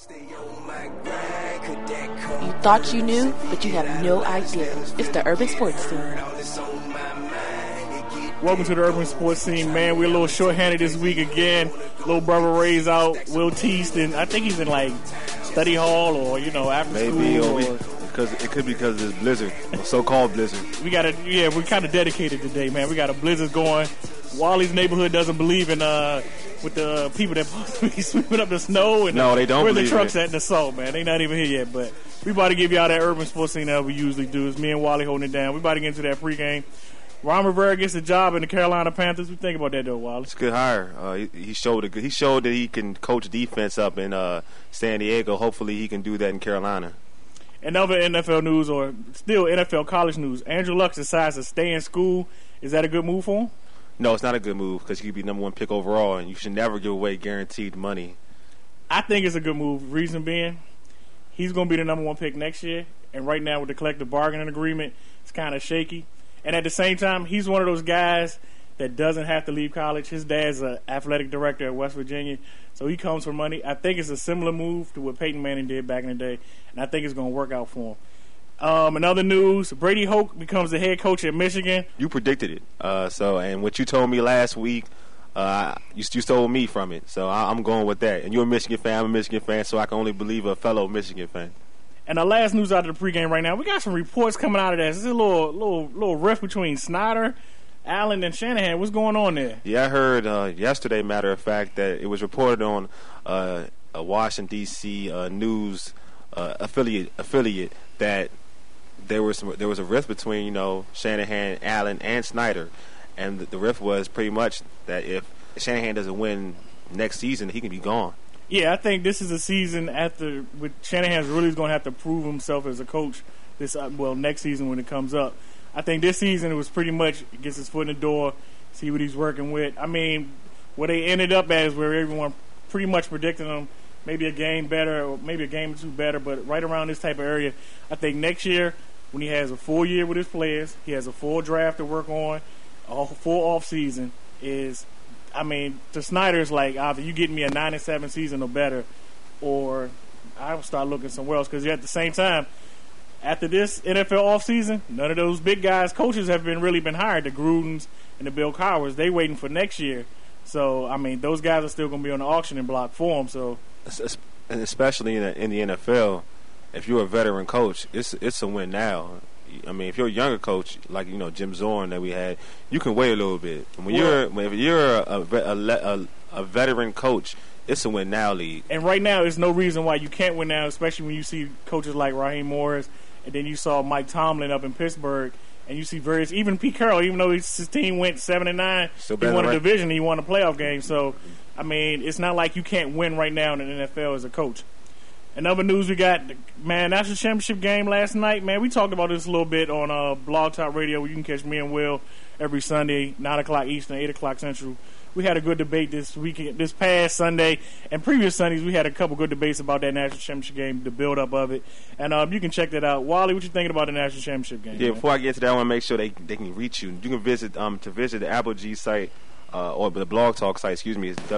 You thought you knew, but you have no idea. It's the Urban Sports Scene. Welcome to the Urban Sports Scene, man. We're a little short-handed this week again. Little brother Ray's out. Will Teaston, I think he's in like study hall or after school. Maybe because it could be because of this blizzard, or so-called blizzard. We're kind of dedicated today, man. We got a blizzard going. Wally's neighborhood doesn't believe in with the people that supposed to be sweeping up the snow and no, they don't. Where the trucks at in the salt, man? They not even here yet, but we about to give y'all that Urban Sports Scene that we usually do. It's me and Wally holding it down. We about to get into that pregame. Ron Rivera gets a job in the Carolina Panthers. What do you think about that, though, Wally? It's a good hire. He showed that he can coach defense up in San Diego. Hopefully, he can do that in Carolina. And other NFL news, or still NFL college news, Andrew Luck decides to stay in school. Is that a good move for him? No, it's not a good move because he could be number one pick overall, and you should never give away guaranteed money. I think it's a good move. Reason being, he's going to be the number one pick next year, and right now with the collective bargaining agreement, it's kind of shaky. And at the same time, he's one of those guys that doesn't have to leave college. His dad's an athletic director at West Virginia, so he comes for money. I think it's a similar move to what Peyton Manning did back in the day, and I think it's going to work out for him. In other news, Brady Hoke becomes the head coach at Michigan. You predicted it. And what you told me last week, you stole me from it. So I'm going with that. And you're a Michigan fan. I'm a Michigan fan, so I can only believe a fellow Michigan fan. And the last news out of the pregame right now, we got some reports coming out of this. There's a little rift between Snyder, Allen, and Shanahan. What's going on there? Yeah, I heard yesterday, matter of fact, that it was reported on a Washington, D.C. news affiliate that there was a rift between Shanahan, Allen, and Snyder, and the rift was pretty much that if Shanahan doesn't win next season, he can be gone. Yeah, I think this is a season with Shanahan's really going to have to prove himself as a coach next season when it comes up. I think this season it was pretty much gets his foot in the door, see what he's working with. I mean, where they ended up at is where everyone pretty much predicted him maybe a game better or maybe a game or two better, but right around this type of area, I think next year when he has a full year with his players, he has a full draft to work on, a full off season to Snyder's like either you getting me a 9-7 season or better, or I'll start looking somewhere else because at the same time, after this NFL offseason, none of those big guys coaches have really been hired. The Grudens and the Bill Cowher's, they waiting for next year. So those guys are still going to be on the auctioning block for them. So, and especially in the NFL, if you're a veteran coach, it's a win now. If you're a younger coach like Jim Zorn that we had, you can wait a little bit. If you're a veteran coach, it's a win now league. And right now, there's no reason why you can't win now, especially when you see coaches like Raheem Morris, and then you saw Mike Tomlin up in Pittsburgh, and you see even Pete Carroll, even though his team went 7-9, he won a division, he won a playoff game. So it's not like you can't win right now in the NFL as a coach. In other news, we got national championship game last night. Man, we talked about this a little bit on Blog Talk Radio. You can catch me and Will every Sunday, 9 o'clock Eastern, 8 o'clock Central. We had a good debate this past Sunday, and previous Sundays we had a couple good debates about that national championship game, the build-up of it. And you can check that out. Wally, what you thinking about the national championship game? Yeah, man? Before I get to that, I want to make sure they can reach you. You can visit the Apple G site. Or the Blog Talk site, is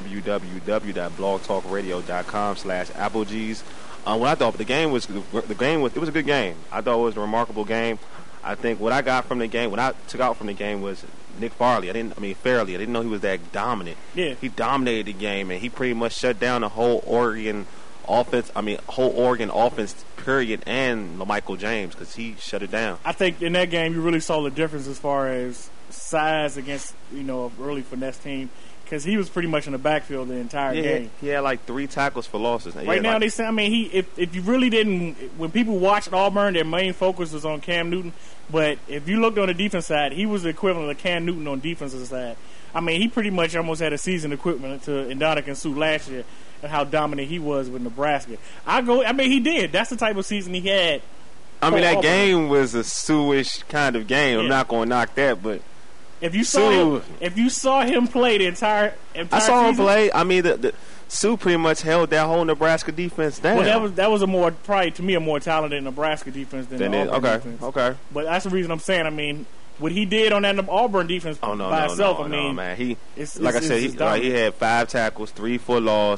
www.blogtalkradio.com/AppleGs. What I thought it was a good game. I thought it was a remarkable game. I think what I got from the game, what I took out from the game was Nick Farley. Fairley. I didn't know he was that dominant. Yeah, he dominated the game, and he pretty much shut down the whole Oregon offense. Period, and Michael James because he shut it down. I think in that game you really saw the difference as far as size against a early finesse team because he was pretty much in the backfield the entire game. He had like 3 tackles for losses. Right now they say if you really didn't, when people watched Auburn, their main focus was on Cam Newton. But if you looked on the defense side, he was the equivalent of Cam Newton on defensive side. He pretty much almost had a season equivalent to Ndamukong Suh last year and how dominant he was with Nebraska. He did. That's the type of season he had. That game was a Suh-ish kind of game. Yeah. I'm not going to knock that, but if you saw him play the entire I saw him season, play. The Suh pretty much held that whole Nebraska defense down. Well, that was a more talented Nebraska defenence than the Auburn defense. Okay. But that's the reason I'm saying. What he did on that Auburn defense by himself. Man. He had 5 tackles, 3 for loss.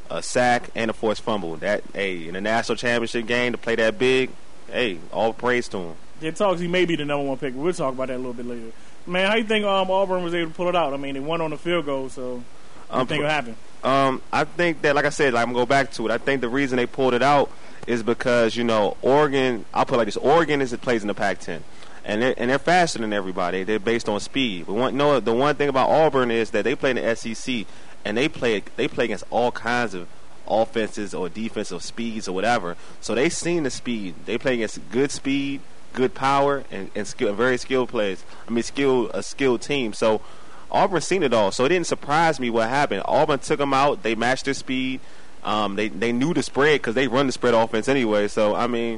a sack, and a forced fumble. That, hey, in a national championship game to play that big, hey, all praise to him. It talks he may be the number one pick. We'll talk about that a little bit later. Man, how you think Auburn was able to pull it out? I mean, they won on the field goal, so what do you think will happen? I think that, like I said, I'm going to go back to it. I think the reason they pulled it out is because, Oregon, I'll put it like this, Oregon plays in the Pac-10. And they're faster than everybody. They're based on speed. But the one thing about Auburn is that they play in the SEC, and they play against all kinds of offenses or defensive speeds or whatever. So they've seen the speed. They play against good speed, good power, and very skilled players. A skilled team. So Auburn seen it all. So it didn't surprise me what happened. Auburn took them out. They matched their speed. They knew the spread because they run the spread offense anyway. So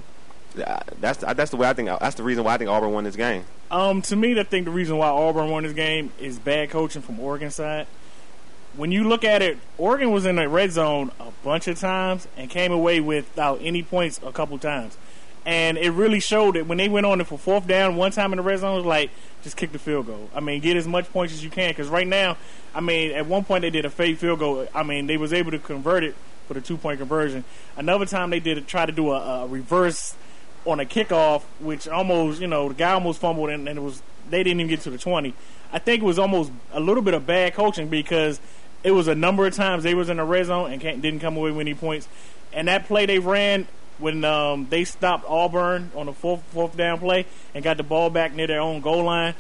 that's the way I think. That's the reason why I think Auburn won this game. To me, I think the reason why Auburn won this game is bad coaching from Oregon side. When you look at it, Oregon was in the red zone a bunch of times and came away without any points a couple times. And it really showed that when they went on it for fourth down one time in the red zone, it was like, just kick the field goal. Get as much points as you can. Because right now, at one point they did a fake field goal. They was able to convert it for the 2-point conversion. Another time they try to do a reverse on a kickoff, which almost, the guy almost fumbled and they didn't even get to the 20. I think it was almost a little bit of bad coaching because it was a number of times they was in the red zone and didn't come away with any points. And that play they ran when they stopped Auburn on the fourth down play and got the ball back near their own goal line,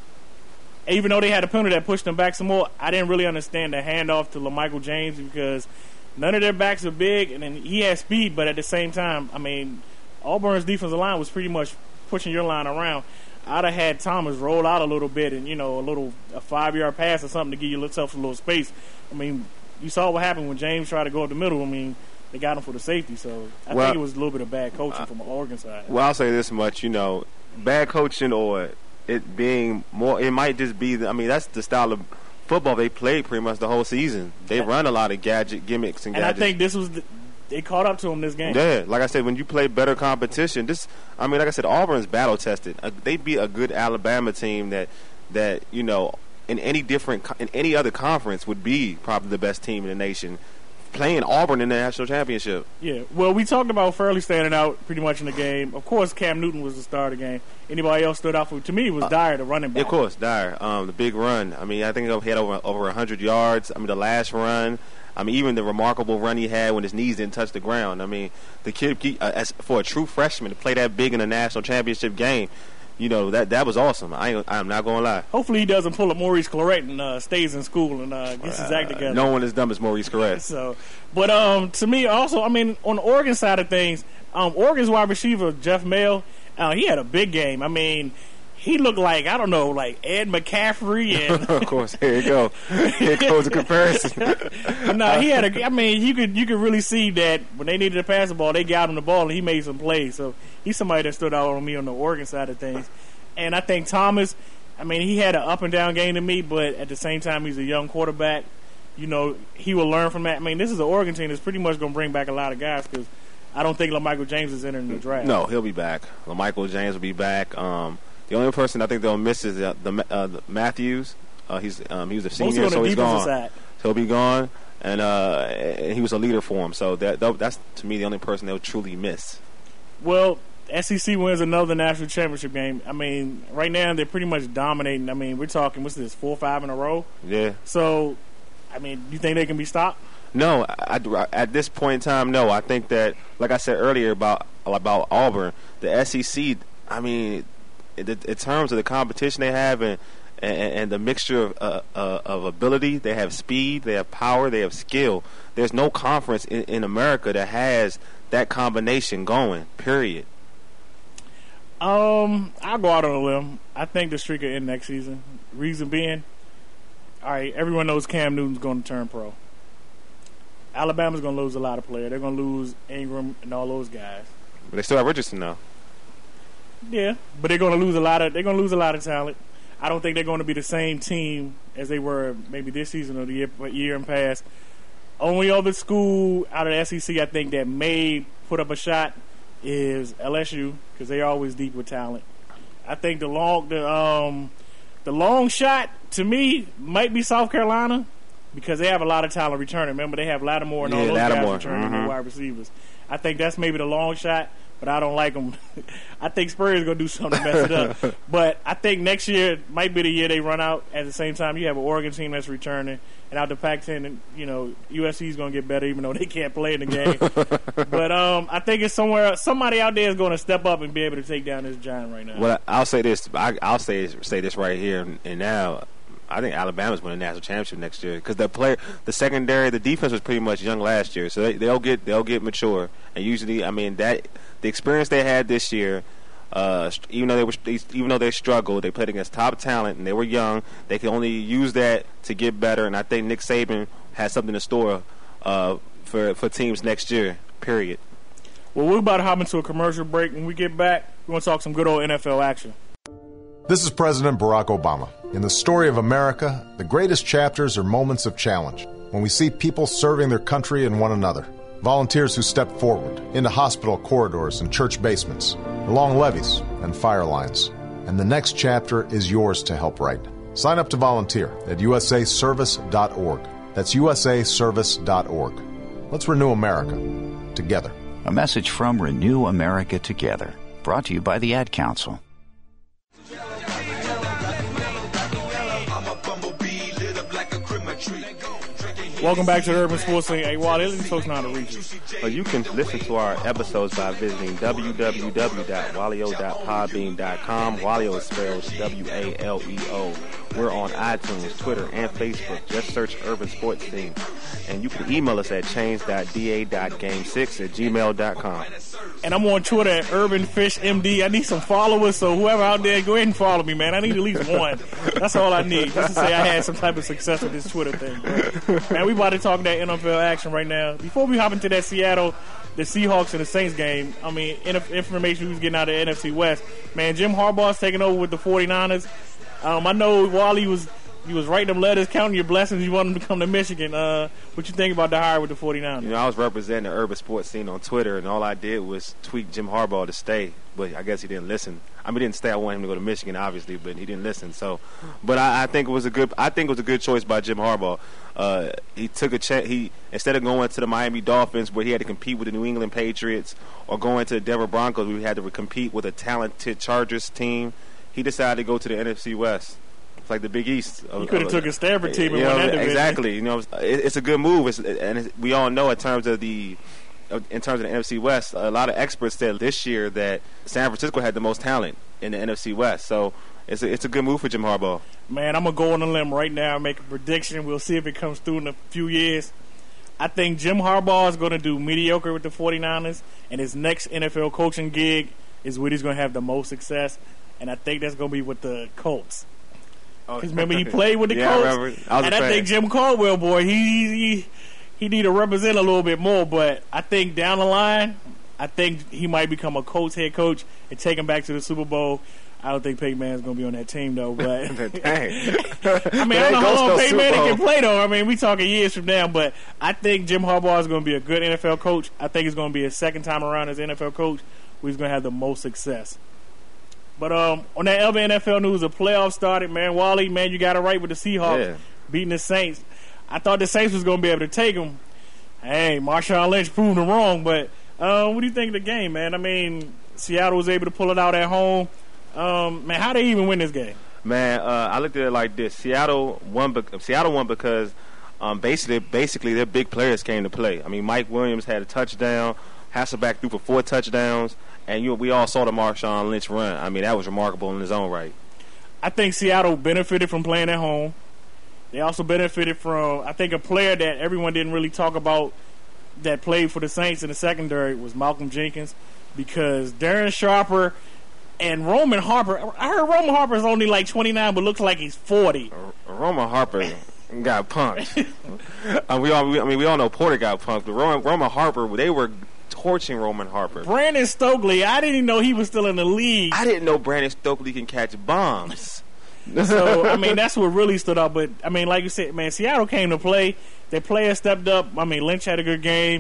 even though they had a penalty that pushed them back some more, I didn't really understand the handoff to LaMichael James because none of their backs are big, and then he has speed, but at the same time, Auburn's defensive line was pretty much pushing your line around. I'd have had Thomas roll out a little bit and, a 5-yard pass or something to give yourself a little space. You saw what happened when James tried to go up the middle. They got him for the safety. So I think it was a little bit of bad coaching from the Oregon side. Well, I'll say this much, bad coaching or it being more, it might just be, that's the style of football they played pretty much the whole season. They run a lot of gimmicks and gadgets. I think this was they caught up to them this game. Yeah, like I said, when you play better competition, like I said, Auburn's battle tested. They beat a good Alabama team that in any other conference would be probably the best team in the nation, playing Auburn in the national championship. Yeah, well, we talked about Fairley standing out pretty much in the game. Of course, Cam Newton was the star of the game. Anybody else stood out for? To me, it was Dyer, the running back. Of course, Dyer, the big run. I think he had over 100 yards. The last run. Even the remarkable run he had when his knees didn't touch the ground. The kid, for a true freshman to play that big in a national championship game, that was awesome. I'm not going to lie. Hopefully he doesn't pull up Maurice Clarett and stays in school and gets his act together. No one is dumb as Maurice Clarett. But to me also, on the Oregon side of things, Oregon's wide receiver, Jeff Mail, he had a big game. He looked like, I don't know, like Ed McCaffrey. And of course, here you go. Here goes the comparison. No, he had you could really see that when they needed to pass the ball, they got him the ball, and he made some plays. So he's somebody that stood out on me on the Oregon side of things. And I think Thomas, he had an up-and-down game to me, but at the same time, he's a young quarterback. He will learn from that. This is an Oregon team that's pretty much going to bring back a lot of guys because I don't think LaMichael James is entering the draft. No, he'll be back. LaMichael James will be back. The only person I think they'll miss is the Matthews. He was a senior, so he's gone. Side. So he'll be gone, and he was a leader for him. So that's to me the only person they'll truly miss. Well, SEC wins another national championship game. Right now they're pretty much dominating. We're talking, what's this, 4 or 5 in a row? Yeah. So, you think they can be stopped? No, at this point in time, no. I think that, like I said earlier about Auburn, the SEC. In terms of the competition they have and the mixture of ability, they have speed, they have power, they have skill. There's no conference in America that has that combination going, period. I'll go out on a limb. I think the streak will end next season. Reason being, all right, everyone knows Cam Newton's going to turn pro. Alabama's going to lose a lot of players. They're going to lose Ingram and all those guys. But they still have Richardson now. Yeah, but they're going to lose a lot of talent. I don't think they're going to be the same team as they were maybe this season or the year in past. Only other school out of the SEC I think that may put up a shot is LSU because they're always deep with talent. I think the long shot to me might be South Carolina, because they have a lot of talent returning. Remember, they have Lattimore and all those guys returning their wide receivers. I think that's maybe the long shot, but I don't like them. I think Spurrier is going to do something to mess it up. But I think next year might be the year they run out. At the same time, you have an Oregon team that's returning. And out the Pac-10, USC is going to get better even though they can't play in the game. But I think it's somebody out there is going to step up and be able to take down this giant right now. Well, I'll say this. I'll say this right here and now. I think Alabama's winning the national championship next year because the secondary, the defense was pretty much young last year, so they'll get mature. And usually, I mean, that the experience they had this year, even though they struggled, they played against top talent and they were young. They can only use that to get better. And I think Nick Saban has something in store for teams next year. Period. Well, we're about to hop into a commercial break. When we get back, we're going to talk some good old NFL action. This is President Barack Obama. In the story of America, the greatest chapters are moments of challenge, when we see people serving their country and one another. Volunteers who step forward into hospital corridors and church basements, along levees and fire lines. And the next chapter is yours to help write. Sign up to volunteer at usaservice.org. That's usaservice.org. Let's renew America together. A message from Renew America Together, brought to you by the Ad Council. Welcome back to the Urban Sports League. Hey, Wally, let these folks know how to reach you. You can listen to our episodes by visiting www.walio.podbean.com. Walio is spelled WALEO. We're on iTunes, Twitter, and Facebook. Just search Urban Sports Team. And you can email us at change.da.game6@gmail.com. And I'm on Twitter at UrbanFishMD. I need some followers, so whoever out there, go ahead and follow me, man. I need at least one. That's all I need, just to say I had some type of success with this Twitter thing. Man, we about to talk that NFL action right now. Before we hop into that Seattle, the Seahawks and the Saints game, I mean, information we was getting out of the NFC West. Man, Jim Harbaugh's taking over with the 49ers. I know Wally was writing them letters, counting your blessings. You want them to come to Michigan. What you think about the hire with the 49ers? I was representing the urban sports scene on Twitter, and all I did was tweet Jim Harbaugh to stay, but I guess he didn't listen. I mean, he didn't stay. I wanted him to go to Michigan, obviously, but he didn't listen. So, but I think it was a good choice by Jim Harbaugh. He took a chance. He, instead of going to the Miami Dolphins, where he had to compete with the New England Patriots, or going to the Denver Broncos, where he had to compete with a talented Chargers team, he decided to go to the NFC West. It's like the Big East. He could have took a Stanford team and won that division. Exactly. It's a good move. We all know in terms of the NFC West, a lot of experts said this year that San Francisco had the most talent in the NFC West. So it's a good move for Jim Harbaugh. Man, I'm gonna go on a limb right now and make a prediction. We'll see if it comes through in a few years. I think Jim Harbaugh is going to do mediocre with the 49ers, and his next NFL coaching gig is where he's going to have the most success. And I think that's going to be with the Colts. Because remember, he played with the Colts. I think Jim Caldwell, boy, he need to represent a little bit more. But I think down the line, I think he might become a Colts head coach and take him back to the Super Bowl. I don't think Peyton Manning's going to be on that team, though. But I mean, I don't know how long Peyton Manning can play, though. I mean, we talking years from now. But I think Jim Harbaugh is going to be a good NFL coach. I think it's going to be his second time around as NFL coach where he's going to have the most success. But on that other NFL news, the playoffs started, man. Wally, man, you got it right with the Seahawks beating the Saints. I thought the Saints was going to be able to take them. Hey, Marshawn Lynch proved them wrong. But what do you think of the game, man? I mean, Seattle was able to pull it out at home. Man, how they even win this game? Man, I looked at it like this: Seattle won because basically their big players came to play. I mean, Mike Williams had a touchdown. Hasselbeck threw for 4 touchdowns, and we all saw the Marshawn Lynch run. I mean, that was remarkable in his own right. I think Seattle benefited from playing at home. They also benefited from, I think, a player that everyone didn't really talk about that played for the Saints in the secondary was Malcolm Jenkins, because Darren Sharper and Roman Harper. I heard Roman Harper is only like 29, but looks like he's 40. Roman Harper got punked. We all know Porter got punked, but Roman Harper, they were torching Roman Harper. Brandon Stokely, I didn't even know he was still in the league. I didn't know Brandon Stokely can catch bombs. So, I mean, that's what really stood out. But, I mean, like you said, man, Seattle came to play. Their players stepped up. I mean, Lynch had a good game.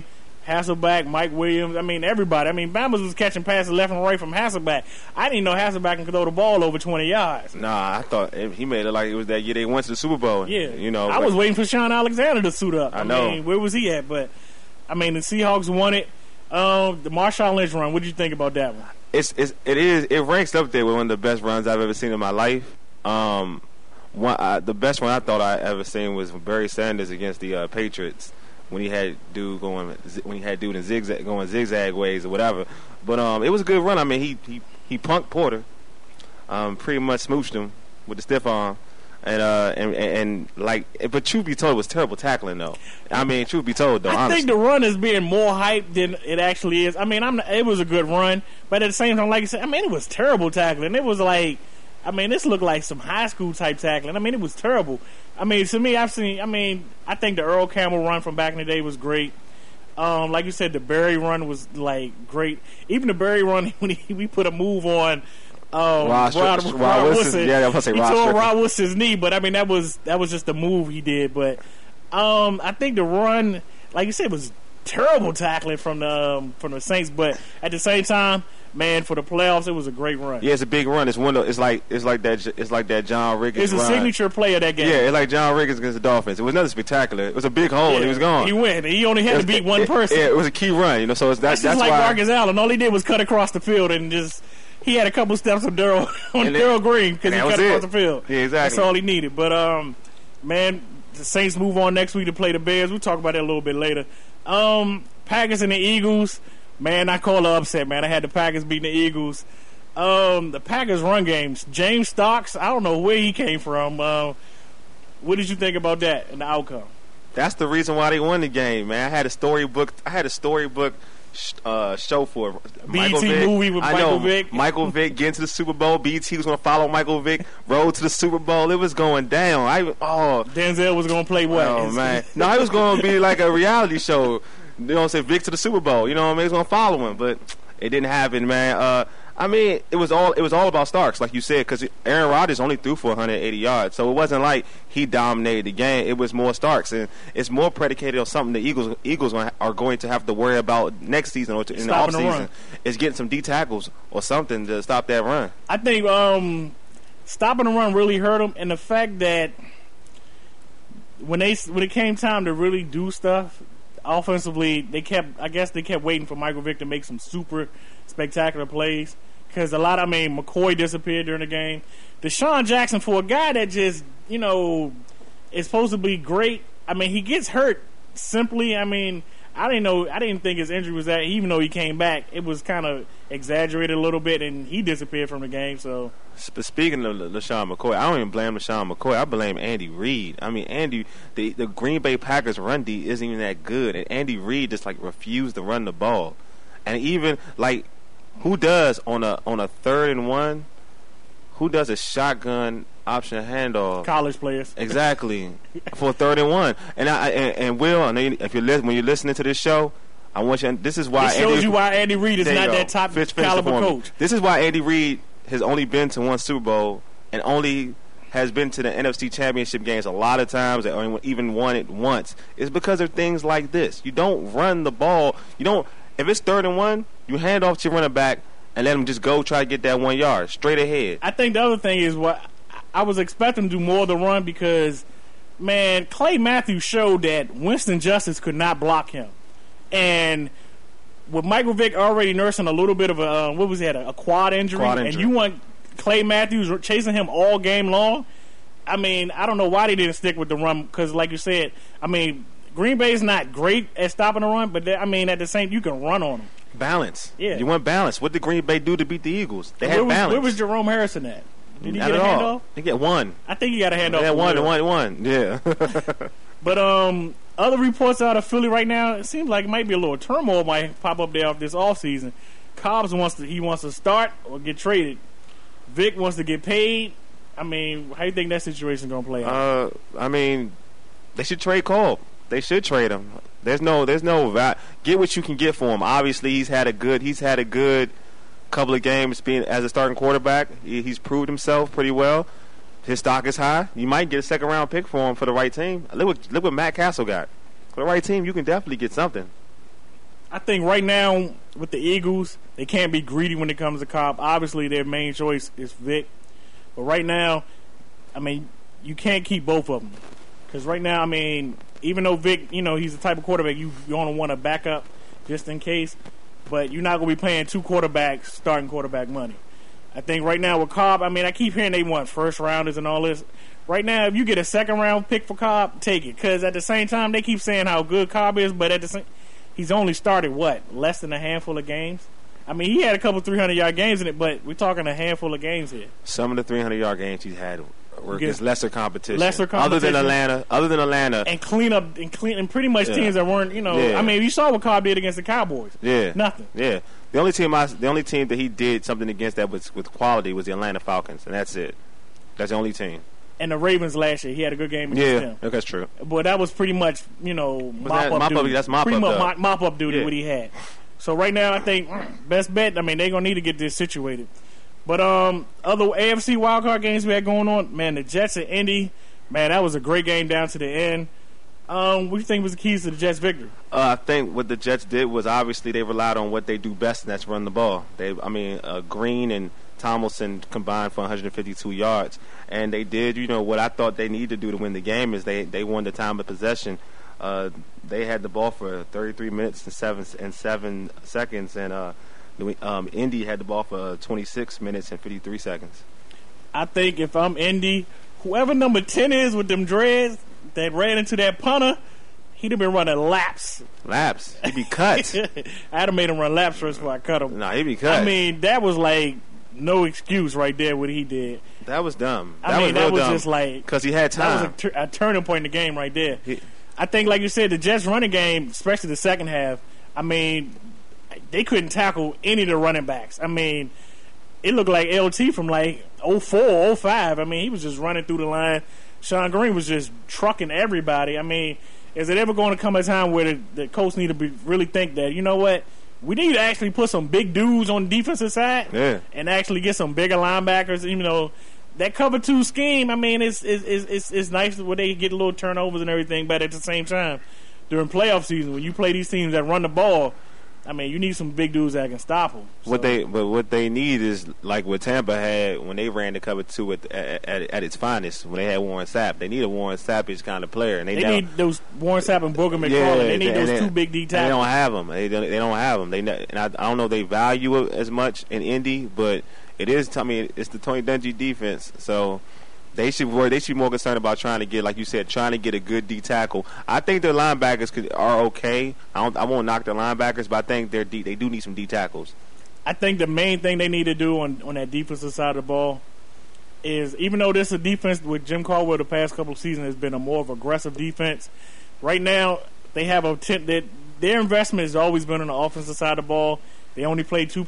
Hasselbeck, Mike Williams. I mean, everybody. I mean, Bama was catching passes left and right from Hasselbeck. I didn't know Hasselbeck can throw the ball over 20 yards. Nah, I thought he made it like it was that year they went to the Super Bowl. Yeah. You know, I was waiting for Sean Alexander to suit up. I know. mean, where was he at? But, I mean, the Seahawks won it. The Marshawn Lynch run, what did you think about that one? It ranks up there with one of the best runs I've ever seen in my life. The best one I thought I ever seen was Barry Sanders against the Patriots. When he had dude in zigzag ways or whatever, but it was a good run. I mean, he punked Porter, pretty much smooched him with the stiff arm, and but truth be told, it was terrible tackling though. I mean, truth be told though, I think the run is being more hyped than it actually is. I mean, it was a good run, but at the same time, like you said, I mean, it was terrible tackling. It was like, I mean, this looked like some high school type tackling. I mean, it was terrible. I mean, to me, I think the Earl Campbell run from back in the day was great. Like you said, the Barry run was like great. Even the Barry run when we put a move on Rod Woodson. Yeah, I was gonna say he Rod tore Strickland. Rod Woodson's knee, but I mean that was just the move he did. But I think the run, like you said, was terrible tackling from the Saints. But at the same time, man, for the playoffs, it was a great run. Yeah, it's a big run. It's like that John Riggins. It's a run. signature play of that game. Yeah, it's like John Riggins against the Dolphins. It was nothing spectacular. It was a big hole. Yeah, And he was gone. He went. He only had to beat one person. Yeah, it was a key run. You know, so That's just like why. Marcus Allen. All he did was cut across the field and just he had a couple steps on Darryl Green because he cut across the field. Yeah, exactly. That's all he needed. But man, the Saints move on next week to play the Bears. We'll talk about that a little bit later. Packers and the Eagles. Man, I call the upset, man. I had the Packers beating the Eagles. The Packers run games. James Starks, I don't know where he came from. What did you think about that and the outcome? That's the reason why they won the game, man. I had a storybook show for Michael Vick. Movie with Michael Vick. Michael Vick getting to the Super Bowl. BT was going to follow Michael Vick. Road to the Super Bowl. It was going down. Denzel was going to play what? Oh man, no, it was going to be like a reality show. You know what I'm saying? Vick to the Super Bowl. You know what I mean? He was going to follow him, but it didn't happen, man. I mean, it was all about Starks, like you said, because Aaron Rodgers only threw for 180 yards, so it wasn't like he dominated the game. It was more Starks, and it's more predicated on something the Eagles are going to have to worry about next season or in the offseason. Is getting some D tackles or something to stop that run. I think stopping the run really hurt them, and the fact that when it came time to really do stuff offensively, they kept waiting for Michael Vick to make some super spectacular plays. Because McCoy disappeared during the game. Deshaun Jackson, for a guy that just, is supposed to be great, I mean, he gets hurt simply. I mean, I didn't think his injury was that, even though he came back, it was kind of exaggerated a little bit, and he disappeared from the game. So, speaking of LeSean McCoy, I don't even blame LeSean McCoy. I blame Andy Reid. I mean, the Green Bay Packers run D isn't even that good, and Andy Reid just refused to run the ball. And even who does on a 3rd and 1? Who does a shotgun option handoff? College players. Exactly. For 3rd and 1. And Will, I know when you're listening to this show, I want you. This is why. It shows you why Andy Reid is not that top caliber coach. This is why Andy Reid has only been to one Super Bowl and only has been to the NFC Championship games a lot of times, or even won it once. It's because of things like this. You don't run the ball. You don't. If it's 3rd and 1, you hand off to your running back and let him just go try to get that 1 yard straight ahead. I think the other thing is what I was expecting to do more of the run because, man, Clay Matthews showed that Winston Justice could not block him. And with Michael Vick already nursing a little bit of a quad injury, and you want Clay Matthews chasing him all game long, I mean, I don't know why they didn't stick with the run because, like you said, I mean, Green Bay's not great at stopping the run, but at the same, you can run on them. Balance. Yeah. You want balance. What did Green Bay do to beat the Eagles? They had balance. Where was Jerome Harrison at? Did he Not get a at handoff? all. He get one. I think he got a handoff. Yeah, one. Yeah. But other reports out of Philly right now, it seems like it might be a little turmoil might pop up there this offseason. Cobbs wants to start or get traded. Vic wants to get paid. I mean, how do you think that situation going to play out? I mean, they should trade Cole. They should trade him. There's no get what you can get for him. Obviously, he's had a good couple of games being as a starting quarterback. He's proved himself pretty well. His stock is high. You might get a 2nd round pick for him for the right team. Look what Matt Castle got. For the right team, you can definitely get something. I think right now with the Eagles, they can't be greedy when it comes to Cobb. Obviously, their main choice is Vic. But right now, I mean, you can't keep both of them. Because right now, I mean, even though Vic, he's the type of quarterback you want to want to back up just in case, but you're not going to be paying two quarterbacks starting quarterback money. I think right now with Cobb, I mean, I keep hearing they want first rounders and all this. Right now, if you get a second round pick for Cobb, take it. Because at the same time, they keep saying how good Cobb is, but at the same, he's only started less than a handful of games. I mean, he had a couple 300-yard games in it, but we're talking a handful of games here. Some of the 300-yard games he's had were against lesser competition. Other than Atlanta, and clean and pretty much teams that weren't. I mean, you saw what Cobb did against the Cowboys. Yeah, nothing. Yeah, the only team that he did something against that was with quality was the Atlanta Falcons, and that's it. That's the only team. And the Ravens last year, he had a good game against them. Yeah, that's true. But that was pretty much mop-up duty. That's mop-up. Mop-up duty what he had. So right now, I think best bet. I mean, they're gonna need to get this situated. But other AFC wildcard games we had going on, man, the Jets and Indy, man, that was a great game down to the end. What do you think was the keys to the Jets' victory? I think what the Jets did was obviously they relied on what they do best, and that's run the ball. Green and Tomlinson combined for 152 yards, and they did. What I thought they needed to do to win the game is they won the time of possession. They had the ball for 33 minutes and 7 seconds, and Indy had the ball for 26 minutes and 53 seconds. I think if I'm Indy, whoever number 10 is with them dreads that ran into that punter, he'd have been running laps. He'd be cut. I'd have made him run laps first before I cut him. Nah, he'd be cut. I mean, that was like no excuse right there what he did. That was dumb. That was just like, because he had time. That was a turning point in the game right there. I think, like you said, the Jets running game, especially the second half, I mean, they couldn't tackle any of the running backs. I mean, it looked like LT from like 04, 05. I mean, he was just running through the line. Sean Green was just trucking everybody. I mean, is it ever going to come a time where the coach need to really think that, you know what, we need to actually put some big dudes on the defensive side and actually get some bigger linebackers, that cover two scheme, I mean, it's nice where they get a little turnovers and everything, but at the same time, during playoff season, when you play these teams that run the ball, I mean, you need some big dudes that can stop them. So. What they need is like what Tampa had when they ran the cover two at its finest. When they had Warren Sapp, they need a Warren Sapp-ish kind of player, and they need those Warren Sapp and Booger McFarland. They need those two big D tackles. They don't have them. They don't have them. And I don't know if they value it as much in Indy, but it is. I mean, it's the Tony Dungy defense, so. They should be more concerned about trying to get, like you said, trying to get a good D tackle. I think their linebackers are okay. I won't knock their linebackers, but I think they do need some D tackles. I think the main thing they need to do on that defensive side of the ball is, even though this is a defense with Jim Caldwell the past couple of seasons has been a more of aggressive defense, right now they have their investment has always been on the offensive side of the ball. They only pay two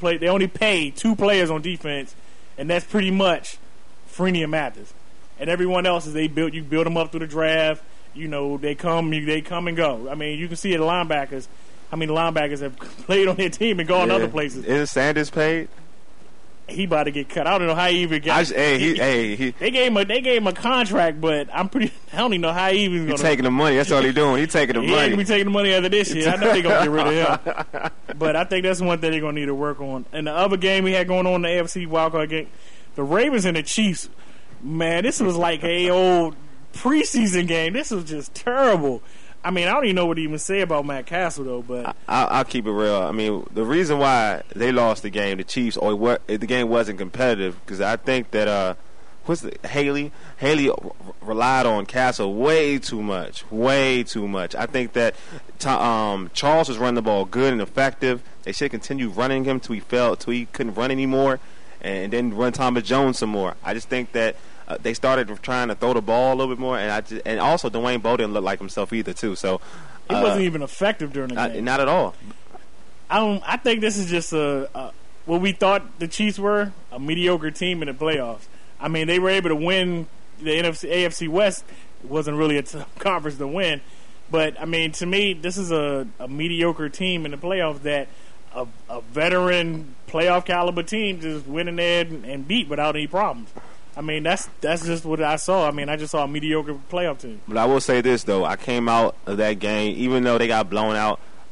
players on defense, and that's pretty much Freeney and Mathis. And everyone else is you build them up through the draft. They come and go. I mean, you can see the linebackers. How many linebackers have played on their team and gone other places? Isn't Sanders paid? He about to get cut. I don't know how he even got. They gave him a contract, but I don't even know how he even. He's taking the money. That's all he's doing. He's taking the money. He ain't gonna be taking the money after this year. I know they're gonna get rid of him. But I think that's one thing they're gonna need to work on. And the other game we had going on in the AFC wildcard game, the Ravens and the Chiefs. Man, this was like a old preseason game. This was just terrible. I mean, I don't even know what to even say about Matt Castle, though. But I'll keep it real. I mean, the reason why they lost the game, the Chiefs, the game wasn't competitive, because I think that Haley relied on Castle way too much. I think that Charles was running the ball good and effective. They should continue running him till he couldn't run anymore, and then run Thomas Jones some more. I just think that they started trying to throw the ball a little bit more, and also Dwayne Bowe didn't look like himself either, too. So he wasn't even effective during the game. Not at all. I think this is just what we thought the Chiefs were, a mediocre team in the playoffs. I mean, they were able to win the AFC West. It wasn't really a tough conference to win, but I mean, to me, this is a mediocre team in the playoffs that a veteran playoff caliber team just went in there and beat without any problems. I mean, that's just what I saw. I mean, I just saw a mediocre playoff team. But I will say this, though. I came out of that game, even though they got blown out,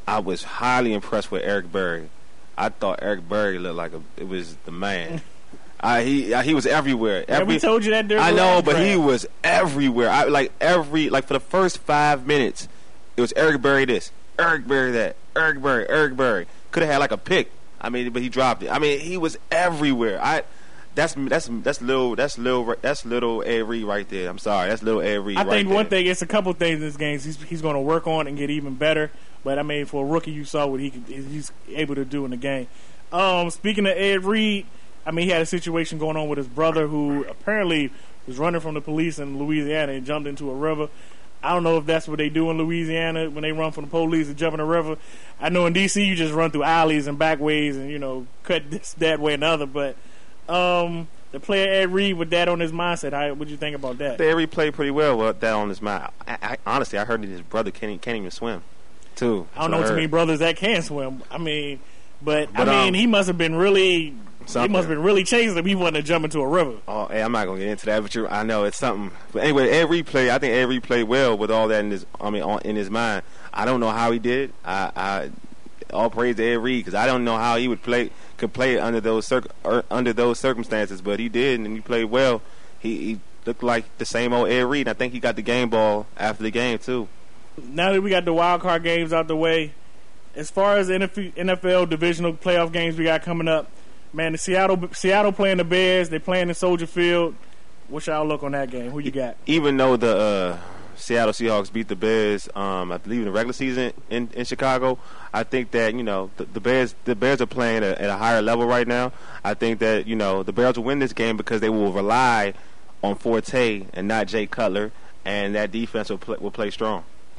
I was highly impressed with Eric Berry. I thought Eric Berry looked like it was the man. He was everywhere. We told you that during I the know, last but draft. he was everywhere. For the first 5 minutes, it was Eric Berry this, Eric Berry that, Eric Berry. Could have had like a pick. I mean, but he dropped it. I mean, he was everywhere. That's little Ed Reed right there. I'm sorry, that's little Ed Reed. I think one thing, it's a couple things in this game he's going to work on and get even better. But I mean, for a rookie, you saw what he's able to do in the game. Speaking of Ed Reed, I mean, he had a situation going on with his brother who apparently was running from the police in Louisiana and jumped into a river. I don't know if that's what they do in Louisiana when they run from the police and jump in a river. I know in D.C. you just run through alleys and back ways and, cut this, that way, and other. But the player Ed Reed with that on his mindset, what do you think about that? Ed Reed played pretty well with that on his mind. Honestly, I heard that his brother can't even swim, too. I don't know too many brothers that can swim. I mean, but he must have been really... Something. He must have been really chasing him. He wanted to jump into a river. Oh, hey, I'm not gonna get into that, but I know it's something. But anyway, I think Ed Reed played well with all that in his mind. I don't know how he did. I all praise to Ed Reed because I don't know how he could play under those circumstances, but he did and he played well. He looked like the same old Ed Reed. I think he got the game ball after the game too. Now that we got the wild card games out the way, as far as NFL divisional playoff games we got coming up. Man, the Seattle playing the Bears. They playing in Soldier Field. What's y'all look on that game? Who you got? Even though the Seattle Seahawks beat the Bears, I believe in the regular season in Chicago, I think that the Bears are playing at a higher level right now. I think that the Bears will win this game because they will rely on Forte and not Jay Cutler, and that defense will play strong.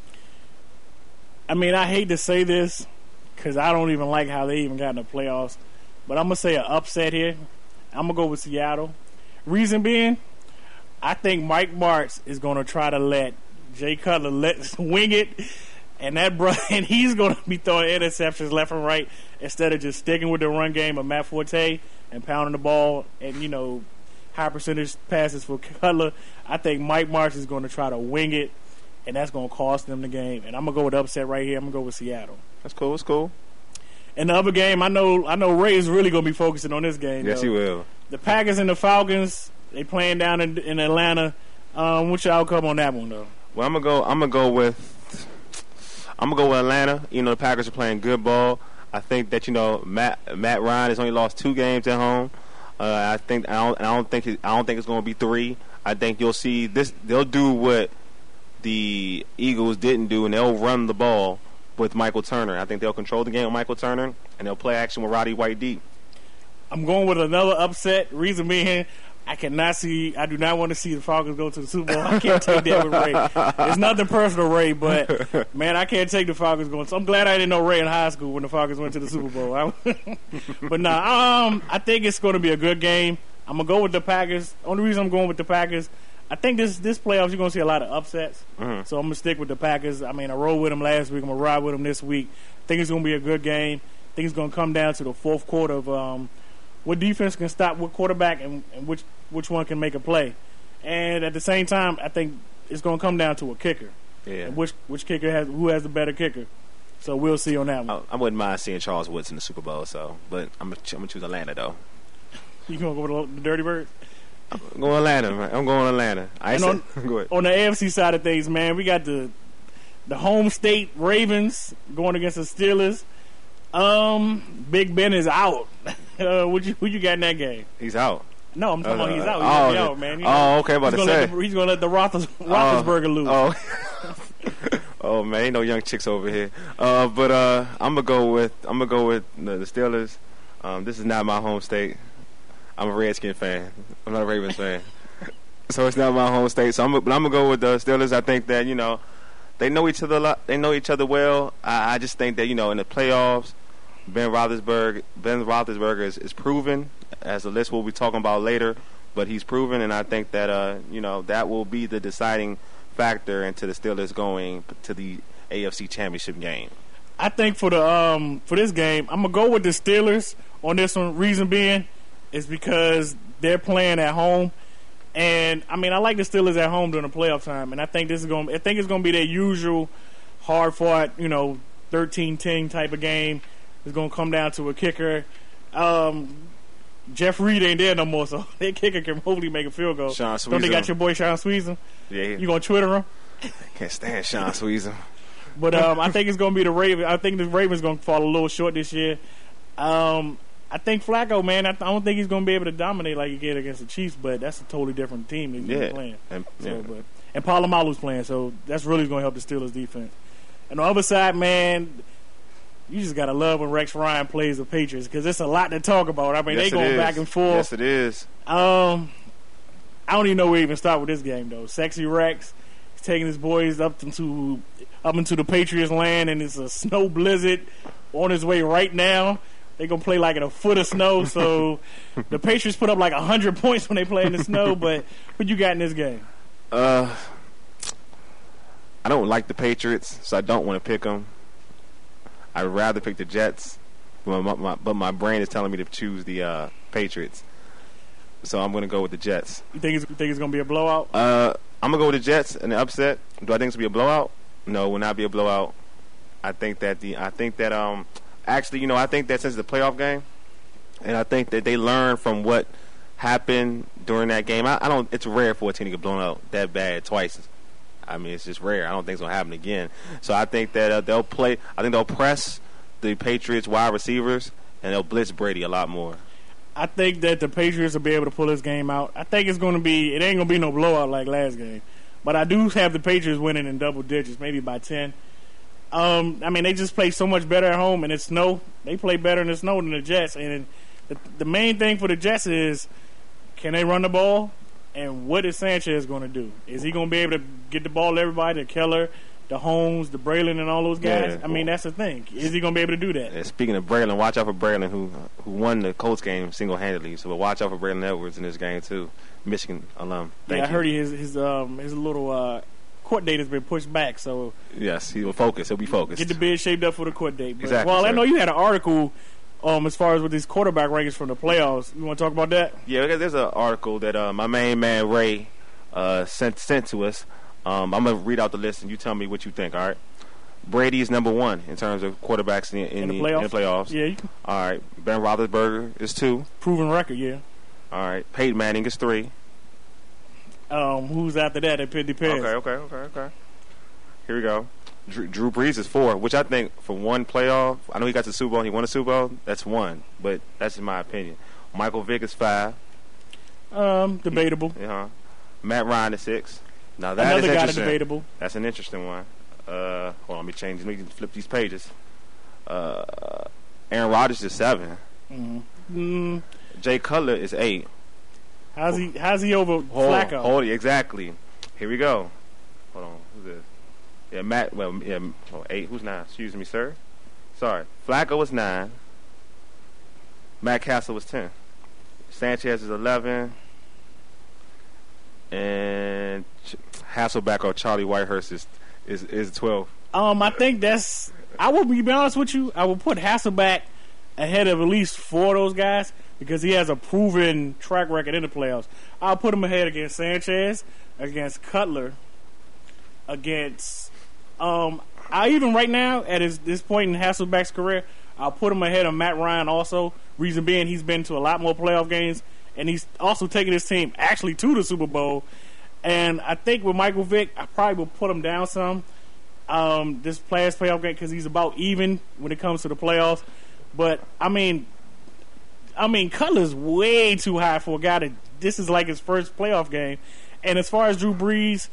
I mean, I hate to say this because I don't even like how they even got in the playoffs. But I'm going to say an upset here. I'm going to go with Seattle. Reason being, I think Mike Martz is going to try to let Jay Cutler wing it. And he's going to be throwing interceptions left and right instead of just sticking with the run game of Matt Forte and pounding the ball and, high percentage passes for Cutler. I think Mike Martz is going to try to wing it, and that's going to cost them the game. And I'm going to go with upset right here. I'm going to go with Seattle. That's cool. It's cool. In the other game, I know Ray is really going to be focusing on this game. Yes, he will. The Packers and the Falcons, they playing down in Atlanta. What's your outcome on that one, though? Well, I'm gonna go with Atlanta. The Packers are playing good ball. I think that Matt Ryan has only lost 2 games at home. I don't think it's going to be 3. I think you'll see this. They'll do what the Eagles didn't do, and they'll run the ball with Michael Turner. I think they'll control the game with Michael Turner, and they'll play action with Roddy White deep. I'm going with another upset. Reason being, I do not want to see the Falcons go to the Super Bowl. I can't take that with Ray. It's nothing personal, Ray, but, man, I can't take the Falcons going. So I'm glad I didn't know Ray in high school when the Falcons went to the Super Bowl. But, I think it's going to be a good game. I'm going to go with the Packers. Only reason I'm going with the Packers, I think this playoffs you're going to see a lot of upsets. Mm-hmm. So I'm going to stick with the Packers. I mean, I rode with them last week. I'm going to ride with them this week. I think it's going to be a good game. I think it's going to come down to the fourth quarter of what defense can stop what quarterback and which one can make a play. And at the same time, I think it's going to come down to a kicker. Yeah. And which kicker who has the better kicker. So we'll see on that one. I wouldn't mind seeing Charles Woods in the Super Bowl, but I'm going to choose Atlanta, though. You going to go with the Dirty Birds? I'm going Atlanta, man. I'm going Atlanta. Go ahead. On the AFC side of things, man, we got the home state Ravens going against the Steelers. Big Ben is out. Who you got in that game? He's out. No, I'm talking about he's out. He's gonna be out, man. Okay, about to say. He's going to let the Roethlisberger lose. Oh man, ain't no young chicks over here. But I'm gonna go with the Steelers. This is not my home state. I'm a Redskin fan. I'm not a Ravens fan. So it's not my home state. So I'm gonna go with the Steelers. I think that they know each other a lot. They know each other well. I just think that in the playoffs, Ben Roethlisberger is proven, as the list we'll be talking about later. But he's proven, and I think that that will be the deciding factor into the Steelers going to the AFC Championship game. I think for this game, I'm gonna go with the Steelers on this one. Reason being is because they're playing at home, and I like the Steelers at home during the playoff time, and I think it's gonna be their usual hard fought, 13-10 type of game. It's going to come down to a kicker. Jeff Reed ain't there no more, so their kicker can hopefully make a field goal. Sean Sweezen. Don't they got your boy Sean Sweezen? Yeah. You going to Twitter him? Can't stand Sean Sweezen. But I think it's going to be the Ravens. I think the Ravens going to fall a little short this year. I think Flacco, man, I don't think he's going to be able to dominate like he did against the Chiefs, but that's a totally different team that he's playing. And Palomalu's playing, so that's really going to help the Steelers' defense. And on the other side, man, you just got to love when Rex Ryan plays the Patriots because it's a lot to talk about. I mean, they going back and forth. Yes, it is. I don't even know where to even start with this game, though. Sexy Rex is taking his boys up into the Patriots' land, and it's a snow blizzard on his way right now. They're going to play like in a foot of snow, so the Patriots put up like 100 points when they play in the snow, but what you got in this game? I don't like the Patriots, so I don't want to pick them. I'd rather pick the Jets, but my brain is telling me to choose the Patriots. So I'm going to go with the Jets. You think it's going to be a blowout? I'm going to go with the Jets in the upset. Do I think it's going to be a blowout? No, it will not be a blowout. I think that actually, I think that since the playoff game, and I think that they learned from what happened during that game. It's rare for a team to get blown out that bad twice. I mean, it's just rare. I don't think it's going to happen again. So I think that they'll press the Patriots wide receivers, and they'll blitz Brady a lot more. I think that the Patriots will be able to pull this game out. I think it ain't going to be no blowout like last game. But I do have the Patriots winning in double digits, maybe by 10. I mean, they just play so much better at home, and it's snow. They play better in the snow than the Jets. And the main thing for the Jets is, can they run the ball? And what is Sanchez going to do? Is he going to be able to get the ball to everybody, to Keller, the Holmes, the Braylon, and all those guys? Yeah. I mean, that's the thing. Is he going to be able to do that? And speaking of Braylon, watch out for Braylon, who won the Colts game single-handedly. So watch out for Braylon Edwards in this game, too. Michigan alum. I heard his little court date has been pushed back. So yes, he will focus. He'll be focused. Get the bid shaped up for the court date. But, exactly. Well, sir. I know you had an article as far as with these quarterback rankings from the playoffs. You want to talk about that? Yeah, there's an article that my main man Ray sent to us. I'm going to read out the list and you tell me what you think, all right? Brady is number 1 in terms of quarterbacks in the playoffs. Yeah, you can. All right. Ben Roethlisberger is 2. Proven record, yeah. All right. Peyton Manning is 3. Who's after that? It depends. Okay. Here we go. Drew Brees is 4, which I think for one playoff, I know he got to the Super Bowl and he won the Super Bowl. That's 1, but that's in my opinion. Michael Vick is 5. Debatable. Yeah. Matt Ryan is 6. Now that another is guy interesting. Debatable. That's an interesting one. Hold on, let me change. Let me flip these pages. Aaron Rodgers is 7. Mm-hmm. Jay Cutler is 8. How's he over Flacco? Hold it, exactly. Here we go. Hold on, who's this? Yeah, Matt. Well, yeah, 8. Who's 9? Excuse me, sir. Sorry, Flacco was 9. Matt Castle was 10. Sanchez is 11. And Hasselbeck or Charlie Whitehurst is 12. I think that's. I will be honest with you. I will put Hasselbeck ahead of at least 4 of those guys because he has a proven track record in the playoffs. I'll put him ahead against Sanchez, against Cutler, against. I even right now at this point in Hasselbeck's career, I'll put him ahead of Matt Ryan. Also, reason being he's been to a lot more playoff games. And he's also taking his team actually to the Super Bowl. And I think with Michael Vick, I probably will put him down some this last playoff game because he's about even when it comes to the playoffs. But, I mean, Cutler's way too high for a guy that this is like his first playoff game. And as far as Drew Brees,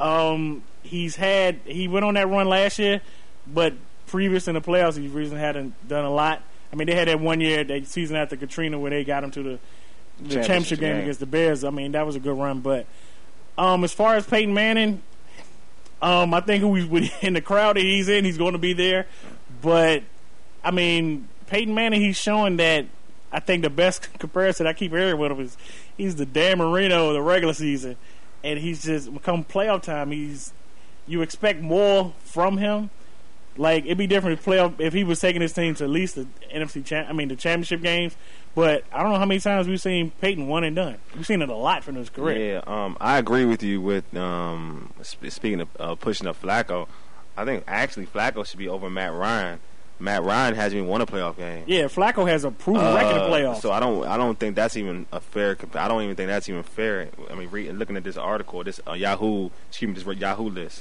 he went on that run last year, but previous in the playoffs, he really hadn't done a lot. I mean, they had that 1 year, that season after Katrina, where they got him to the championship game against the Bears. I mean, that was a good run. But as far as Peyton Manning, I think in the crowd that he's in, he's going to be there. But, I mean, Peyton Manning, he's showing that I think the best comparison I keep hearing with him is he's the Dan Marino of the regular season. And he's just, come playoff time, you expect more from him. Like, it'd be different if he was taking his team to at least the the championship games. But I don't know how many times we've seen Peyton one and done. We've seen it a lot from his career. Yeah, I agree with you with speaking of pushing up Flacco. I think actually Flacco should be over Matt Ryan. Matt Ryan hasn't even won a playoff game. Yeah, Flacco has a proven record in playoffs. So I don't think that's even a fair. I don't even think that's even fair. I mean, looking at this article, this Yahoo list.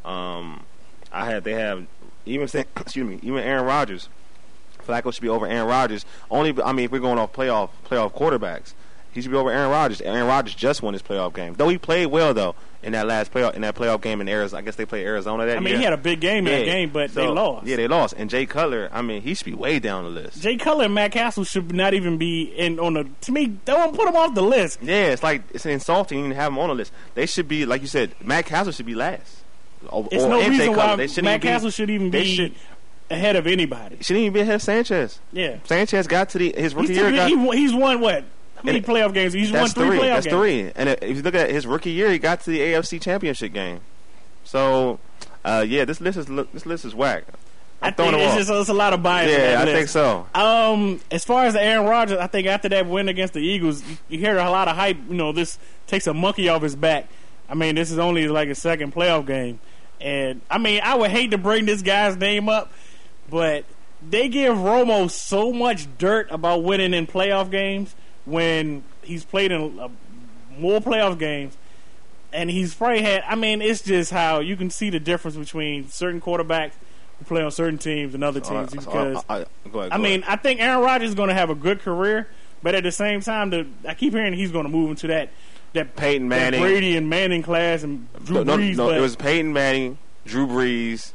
They have even Aaron Rodgers. Flacco should be over Aaron Rodgers. If we're going off playoff quarterbacks, he should be over Aaron Rodgers. Aaron Rodgers just won his playoff game, though he played well though in that playoff game in Arizona. I guess they played Arizona that year. He had a big game in that game, but they lost. Yeah, they lost. And Jay Cutler, he should be way down the list. Jay Cutler and Matt Castle should not even be on the. To me, they won't put them off the list. Yeah, it's insulting to have them on the list. They should be, like you said, Matt Castle should be last. It's no reason why Matt Castle should even be ahead of anybody. Shouldn't even be ahead of Sanchez. Yeah, Sanchez got to his rookie year. He's won what? How many playoff games? He's won 3 playoff games. That's 3. And if you look at his rookie year, he got to the AFC Championship game. So, this list is whack. I think it's a lot of bias. Yeah, I think so. As far as Aaron Rodgers, I think after that win against the Eagles, you hear a lot of hype. This takes a monkey off his back. This is only like a second playoff game. And, I would hate to bring this guy's name up, but they give Romo so much dirt about winning in playoff games when he's played in more playoff games. And he's probably had, it's just how you can see the difference between certain quarterbacks who play on certain teams and other teams. Because, go ahead. I think Aaron Rodgers is going to have a good career, but at the same time, I keep hearing he's going to move into that Peyton Manning, that Brady and Manning class and Drew Brees. No, it was Peyton Manning, Drew Brees,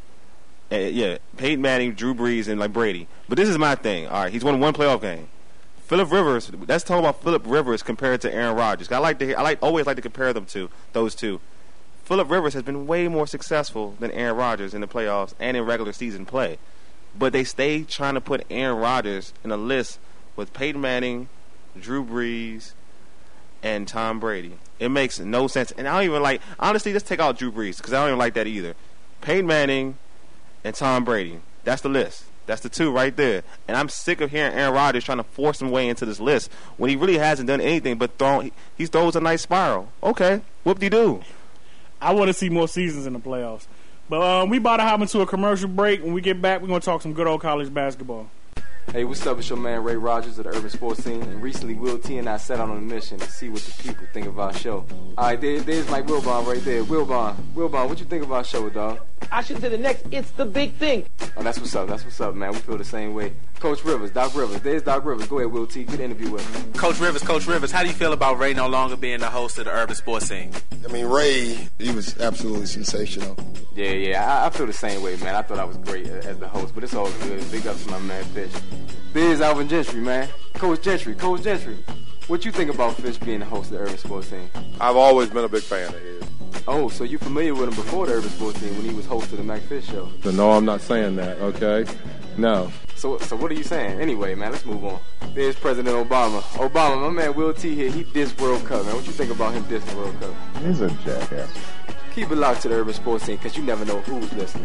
Peyton Manning, Drew Brees, and like Brady. But this is my thing. All right, he's won 1 playoff game. Phillip Rivers. Let's talk about Phillip Rivers compared to Aaron Rodgers. I always like to compare them to those two. Phillip Rivers has been way more successful than Aaron Rodgers in the playoffs and in regular season play. But they stay trying to put Aaron Rodgers in a list with Peyton Manning, Drew Brees, and Tom Brady. It makes no sense. And I don't even like, honestly, let's take out Drew Brees because I don't even like that either. Peyton Manning and Tom Brady. That's the list. That's the 2 right there. And I'm sick of hearing Aaron Rodgers trying to force his way into this list when he really hasn't done anything but he throws a nice spiral. Okay, whoop-de-doo. I want to see more seasons in the playoffs. But we about to hop into a commercial break. When we get back, we're going to talk some good old college basketball. Hey, what's up? It's your man Ray Rogers of the Urban Sports Scene. And recently, Will T and I set out on a mission to see what the people think of our show. All right, there's Mike Wilbon right there. Wilbon, what you think of our show, dog? I should say the next, it's the big thing. Oh, that's what's up, man. We feel the same way. Coach Rivers, Doc Rivers. There's Doc Rivers. Go ahead, Will T. Good interview with him. Coach Rivers, how do you feel about Ray no longer being the host of the Urban Sports Scene? Ray, he was absolutely sensational. Yeah, I feel the same way, man. I thought I was great as the host, but it's all good. Big up to my man Fish. There's Alvin Gentry, man. Coach Gentry. What you think about Fish being the host of the Urban Sports Scene? I've always been a big fan of his. Oh, so you familiar with him before the Urban Sports Scene when he was host of the Mac Fish Show? No, I'm not saying that, okay? No. So what are you saying? Anyway, man, let's move on. There's President Obama. My man Will T here, he dissed World Cup, man. What you think about him dissing World Cup? He's a jackass. Keep it locked to the Urban Sports Scene, because you never know who's listening.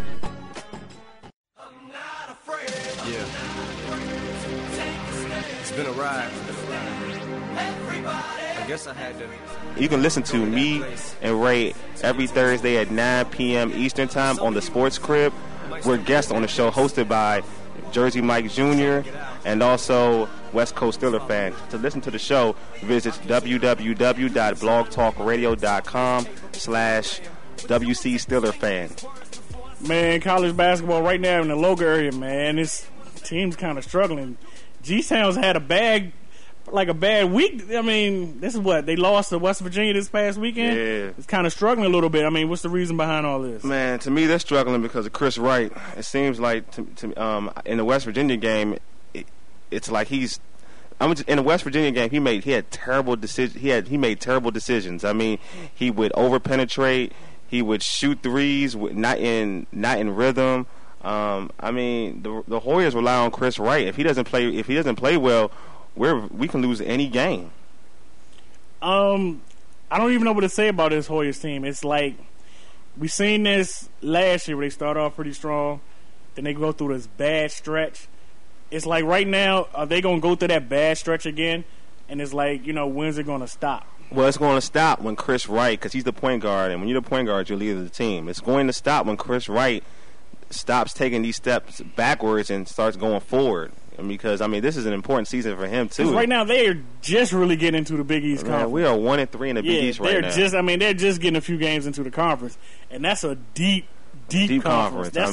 I'm not afraid. Yeah. It's been a ride. I guess I had to. You can listen to me and Ray every Thursday at 9 p.m. Eastern Time on the Sports Crib. We're guests on the show hosted by Jersey Mike Jr. and also West Coast Steeler fan. To listen to the show, visit www.blogtalkradio.com/WC Steeler fan. Man, college basketball right now in the Logan area, man, this team's kind of struggling. G-Town's had a bad week. This is what they lost to West Virginia this past weekend. Yeah, it's kind of struggling a little bit. What's the reason behind all this? Man, to me, they're struggling because of Chris Wright. It seems like in the West Virginia game, it's like he's. In the West Virginia game, he made terrible decisions. He made terrible decisions. He would over penetrate. He would shoot threes, not in rhythm. The Hoyas rely on Chris Wright. If he doesn't play well, we can lose any game. I don't even know what to say about this Hoyas team. It's like we seen this last year where they start off pretty strong, then they go through this bad stretch. It's like right now, are they going to go through that bad stretch again? And it's like, when's it going to stop? Well, it's going to stop when Chris Wright, because he's the point guard, and when you're the point guard, you're the leader of the team. It's going to stop when Chris Wright stops taking these steps backwards and starts going forward. Because this is an important season for him too. Right now, they are just really getting into the Big East conference. We are 1-3 in the Big East right now. They're just getting a few games into the conference, and that's a deep conference. That's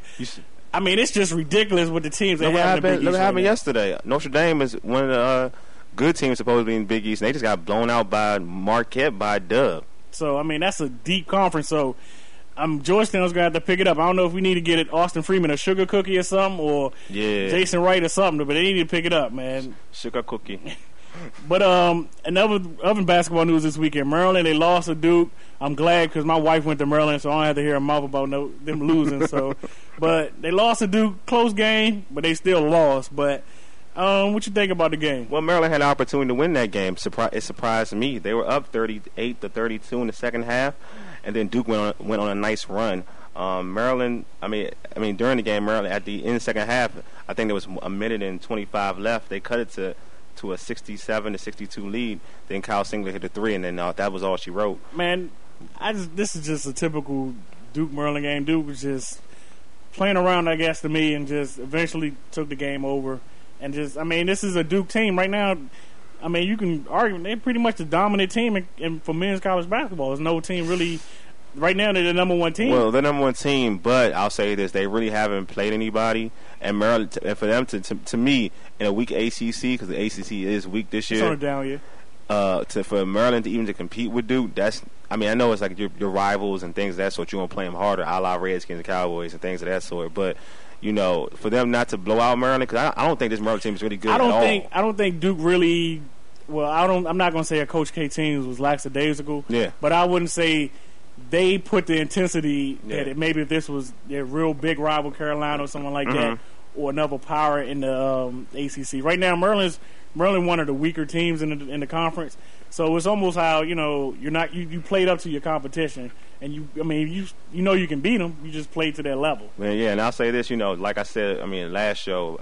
it's just ridiculous with the teams they have in the Big East. Look what happened yesterday. Notre Dame is one of the good teams supposedly in the Big East, and they just got blown out by Marquette by a dub. So that's a deep conference. So. Georgetown's going to have to pick it up. I don't know if we need to get Austin Freeman a sugar cookie or something, or Jason Wright or something, but they need to pick it up, man. Sugar cookie. But other basketball news this weekend, Maryland, they lost to Duke. I'm glad because my wife went to Maryland, so I don't have to hear a mouth about them losing. But they lost to Duke, close game, but they still lost. But what you think about the game? Well, Maryland had an opportunity to win that game. It surprised me. They were up 38-32 in the second half. And then Duke went on a nice run. Maryland, during the game, Maryland in the second half, I think there was a minute and 25 left. They cut it to a 67-62 lead. Then Kyle Singler hit a three, and then that was all she wrote. Man, this is just a typical Duke Maryland game. Duke was just playing around, I guess, to me, and just eventually took the game over. And this is a Duke team right now. You can argue they're pretty much the dominant team for men's college basketball. There's no team really right now. They're the number one team. Well, they're number one team, but I'll say this: they really haven't played anybody. And Maryland, and for them to me, in a weak ACC, because the ACC is weak this year. It's on a down year. For Maryland to compete with Duke, I know it's like your rivals and things of that sort. You want to play them harder, a la Redskins and Cowboys and things of that sort. But for them not to blow out Maryland, because I don't think this Maryland team is really good at all. I don't think Duke really. Well, I'm not going to say a Coach K team was lackadaisical. Yeah. But I wouldn't say they put the intensity that maybe if this was their real big rival, Carolina or someone like that, or another power in the ACC. Right now, Maryland one of the weaker teams in the conference. So it's almost how you played up to your competition, and you can beat them. You just played to their level. Man, yeah, and I'll say this, like I said, last show,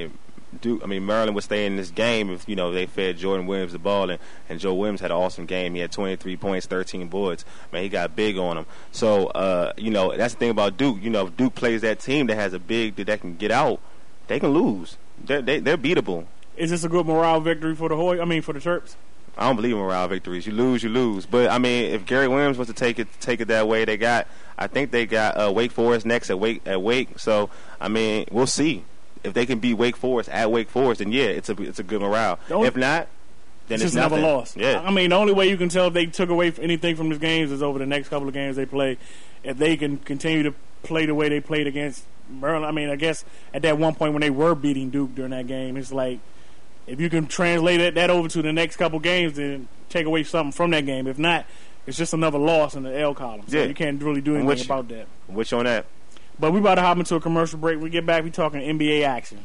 Maryland would stay in this game if they fed Jordan Williams the ball, and Joe Williams had an awesome game. He had 23 points, 13 boards. Man, he got big on him. So that's the thing about Duke. If Duke plays that team that has a big that can get out, they can lose. They're beatable. Is this a good morale victory for the Terps? I don't believe in morale victories. You lose. But if Gary Williams was to take it that way, I think they got Wake Forest next at Wake. So we'll see. If they can beat Wake Forest at Wake Forest, then it's a good morale. If not, then it's just nothing. Never lost. Yeah. The only way you can tell if they took away anything from these games is over the next couple of games they play. If they can continue to play the way they played against Maryland, I guess at that one point when they were beating Duke during that game, it's like if you can translate that over to the next couple games, then take away something from that game. If not, it's just another loss in the L column. So you can't really do anything about that. Which on that? But we about to hop into a commercial break. When we get back, we talking NBA action.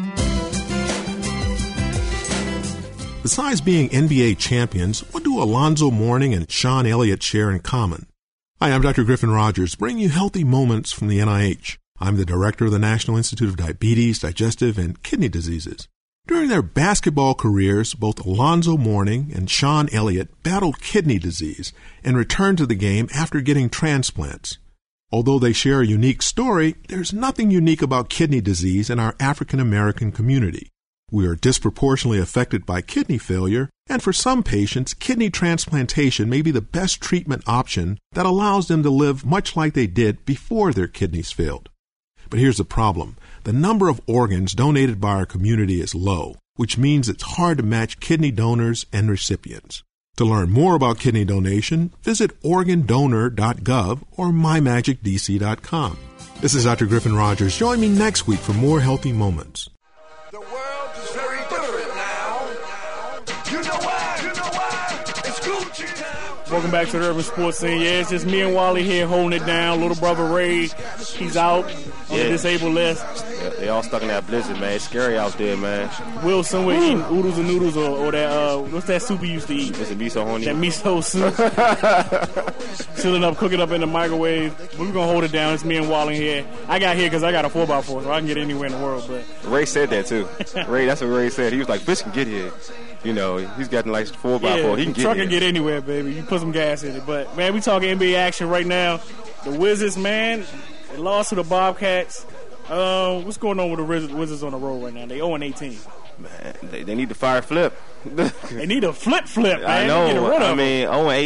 Besides being NBA champions, what do Alonzo Mourning and Sean Elliott share in common? Hi, I'm Dr. Griffin Rogers, bringing you healthy moments from the NIH. I'm the director of the National Institute of Diabetes, Digestive, and Kidney Diseases. During their basketball careers, both Alonzo Mourning and Sean Elliott battled kidney disease and returned to the game after getting transplants. Although they share a unique story, there's nothing unique about kidney disease in our African American community. We are disproportionately affected by kidney failure, and for some patients, kidney transplantation may be the best treatment option that allows them to live much like they did before their kidneys failed. But here's the problem. The number of organs donated by our community is low, which means it's hard to match kidney donors and recipients. To learn more about kidney donation, visit organdonor.gov or mymagicdc.com. This is Dr. Griffin Rogers. Join me next week for more healthy moments. The world is very different now. You know why? It's Gucci now. Welcome back to the Urban Sports Scene. Yeah, it's just me and Wally here holding it down. Little brother Ray, he's out on the disabled list. Yeah, they all stuck in that blizzard, man. It's scary out there, man. Will somewhere eating oodles and noodles or that, what's that soup he used to eat? It's a miso honey. That miso soup. Chilling up, cooking up in the microwave. We're going to hold it down. It's me and Wally here. I got here because I got a 4x4, so I can get anywhere in the world. But Ray said that, too. Ray, that's what Ray said. He was like, bitch can get here. He's got a nice 4x4. He can get truck here. Can get anywhere, baby. You put some gas in it. But, man, we talking NBA action right now. The Wizards, man, They lost to the Bobcats. What's going on with the Wizards on the road right now? They 0-18. Man, they need to fire Flip. They need a flip, man. I know. Get rid of I him. mean,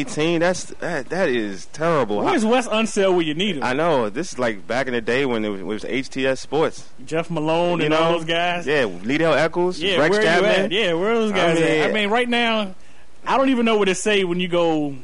0-18. That is terrible. Where's Wes Unseld where you need him? I know. This is like back in the day when it was HTS Sports. Jeff Malone and all those guys. Yeah, Liddell Eccles, Yeah, Rex where Chapman. you at? Yeah, where are those guys at? I mean, right now, I don't even know what to say when you go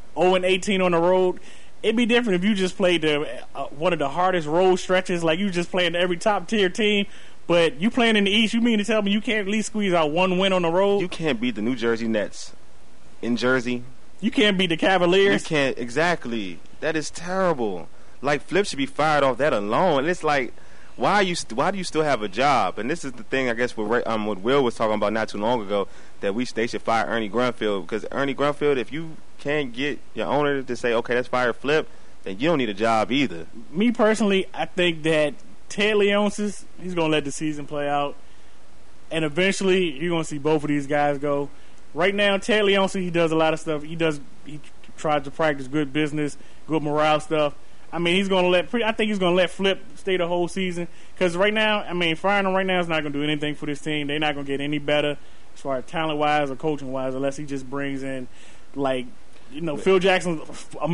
0-18 on the road. It'd be different if you just played one of the hardest road stretches, like you just playing every top tier team. But you playing in the East, you mean to tell me you can't at least squeeze out one win on the road? You can't beat the New Jersey Nets in Jersey. You can't beat the Cavaliers. You can't. Exactly. That is terrible. Like, Flip should be fired off that alone. It's like, why do you still have a job? And this is the thing, I guess, what Will was talking about not too long ago, that they should fire Ernie Grunfeld. Because Ernie Grunfeld, if you can't get your owner to say, okay, let's fire Flip, then you don't need a job either. Me personally, I think that Ted Leonsis, he's going to let the season play out. And eventually, you're going to see both of these guys go. Right now, Ted Leonsis, he does a lot of stuff. He tries to practice good business, good morale stuff. I mean, I think he's going to let Flip stay the whole season. Because right now, I mean, firing him right now is not going to do anything for this team. They're not going to get any better as far as talent-wise or coaching-wise unless he just brings in, like, Phil Jackson,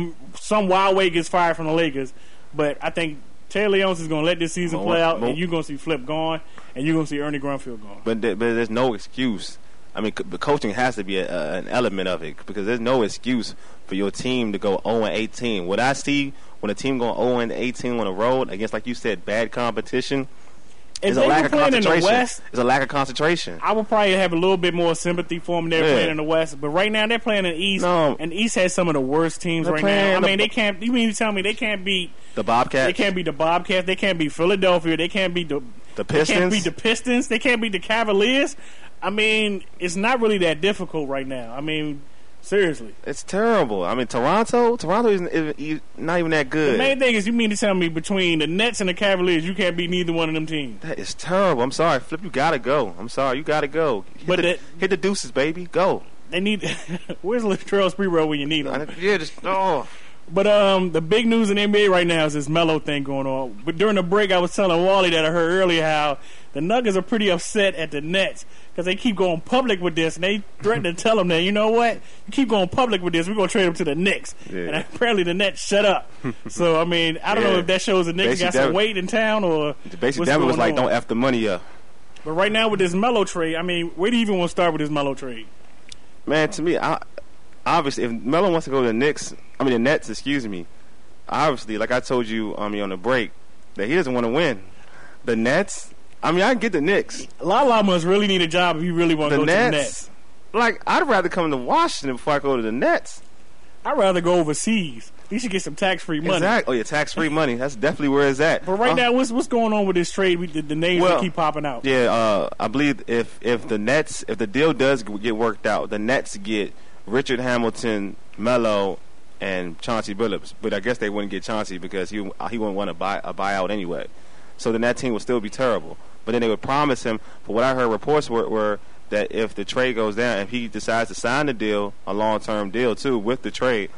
some wild way gets fired from the Lakers. But I think Ted Leonsis is going to let this season play out, and you're going to see Flip gone, and you're going to see Ernie Grunfeld gone. But there's no excuse. I mean, the coaching has to be an element of it, because there's no excuse for your team to go 0-18. What I see when a team going 0-18 on the road against, like you said, bad competition, is a lack of concentration. It's a lack of concentration. I would probably have a little bit more sympathy for them. They're playing in the West, but right now they're playing in the East, and the East has some of the worst teams right now. I mean, they can't. You mean to tell me they can't beat the Bobcats? They can't beat the Bobcats. They can't beat Philadelphia. They can't beat the Pistons. They can't beat the Pistons. They can't beat the Cavaliers. I mean, it's not really that difficult right now. I mean, seriously. It's terrible. I mean, Toronto is not even that good. The main thing is, you mean to tell me between the Nets and the Cavaliers, you can't beat neither one of them teams? That is terrible. I'm sorry, Flip. You gotta go. I'm sorry, you gotta go. Hit the deuces, baby. Go. They need. Where's Latrell Sprewell when you need him? Yeah, But the big news in the NBA right now is this Melo thing going on. But during the break, I was telling Wally that I heard earlier how the Nuggets are pretty upset at the Nets because they keep going public with this, and they threatened to tell them that, you know what, you keep going public with this, we're going to trade them to the Knicks. Yeah. And apparently the Nets shut up. So, I mean, I don't know if that shows the Knicks got some weight in town or basically Denver was like, don't F the money up. But right now with this Melo trade, I mean, where do you even want to start with this Melo trade? Man, to me, obviously, if Melo wants to go to the Nets, obviously, like I told you on the break, that he doesn't want to win. The Nets, I mean, I get the Knicks. Lala must really need a job if he really want to go to the Nets. Like, I'd rather come to Washington before I go to the Nets. I'd rather go overseas. You should get some tax-free money. Exactly. Oh, yeah, tax-free money. That's definitely where it's at. But right now, what's going on with this trade? The names that keep popping out. Yeah, I believe if the deal does get worked out, the Nets get Richard Hamilton, Melo, and Chauncey Billups. But I guess they wouldn't get Chauncey because he wouldn't want a buyout anyway. So then that team would still be terrible. But then they would promise him, for what I heard reports were that if the trade goes down, if he decides to sign the deal, a long-term deal too, with the trade,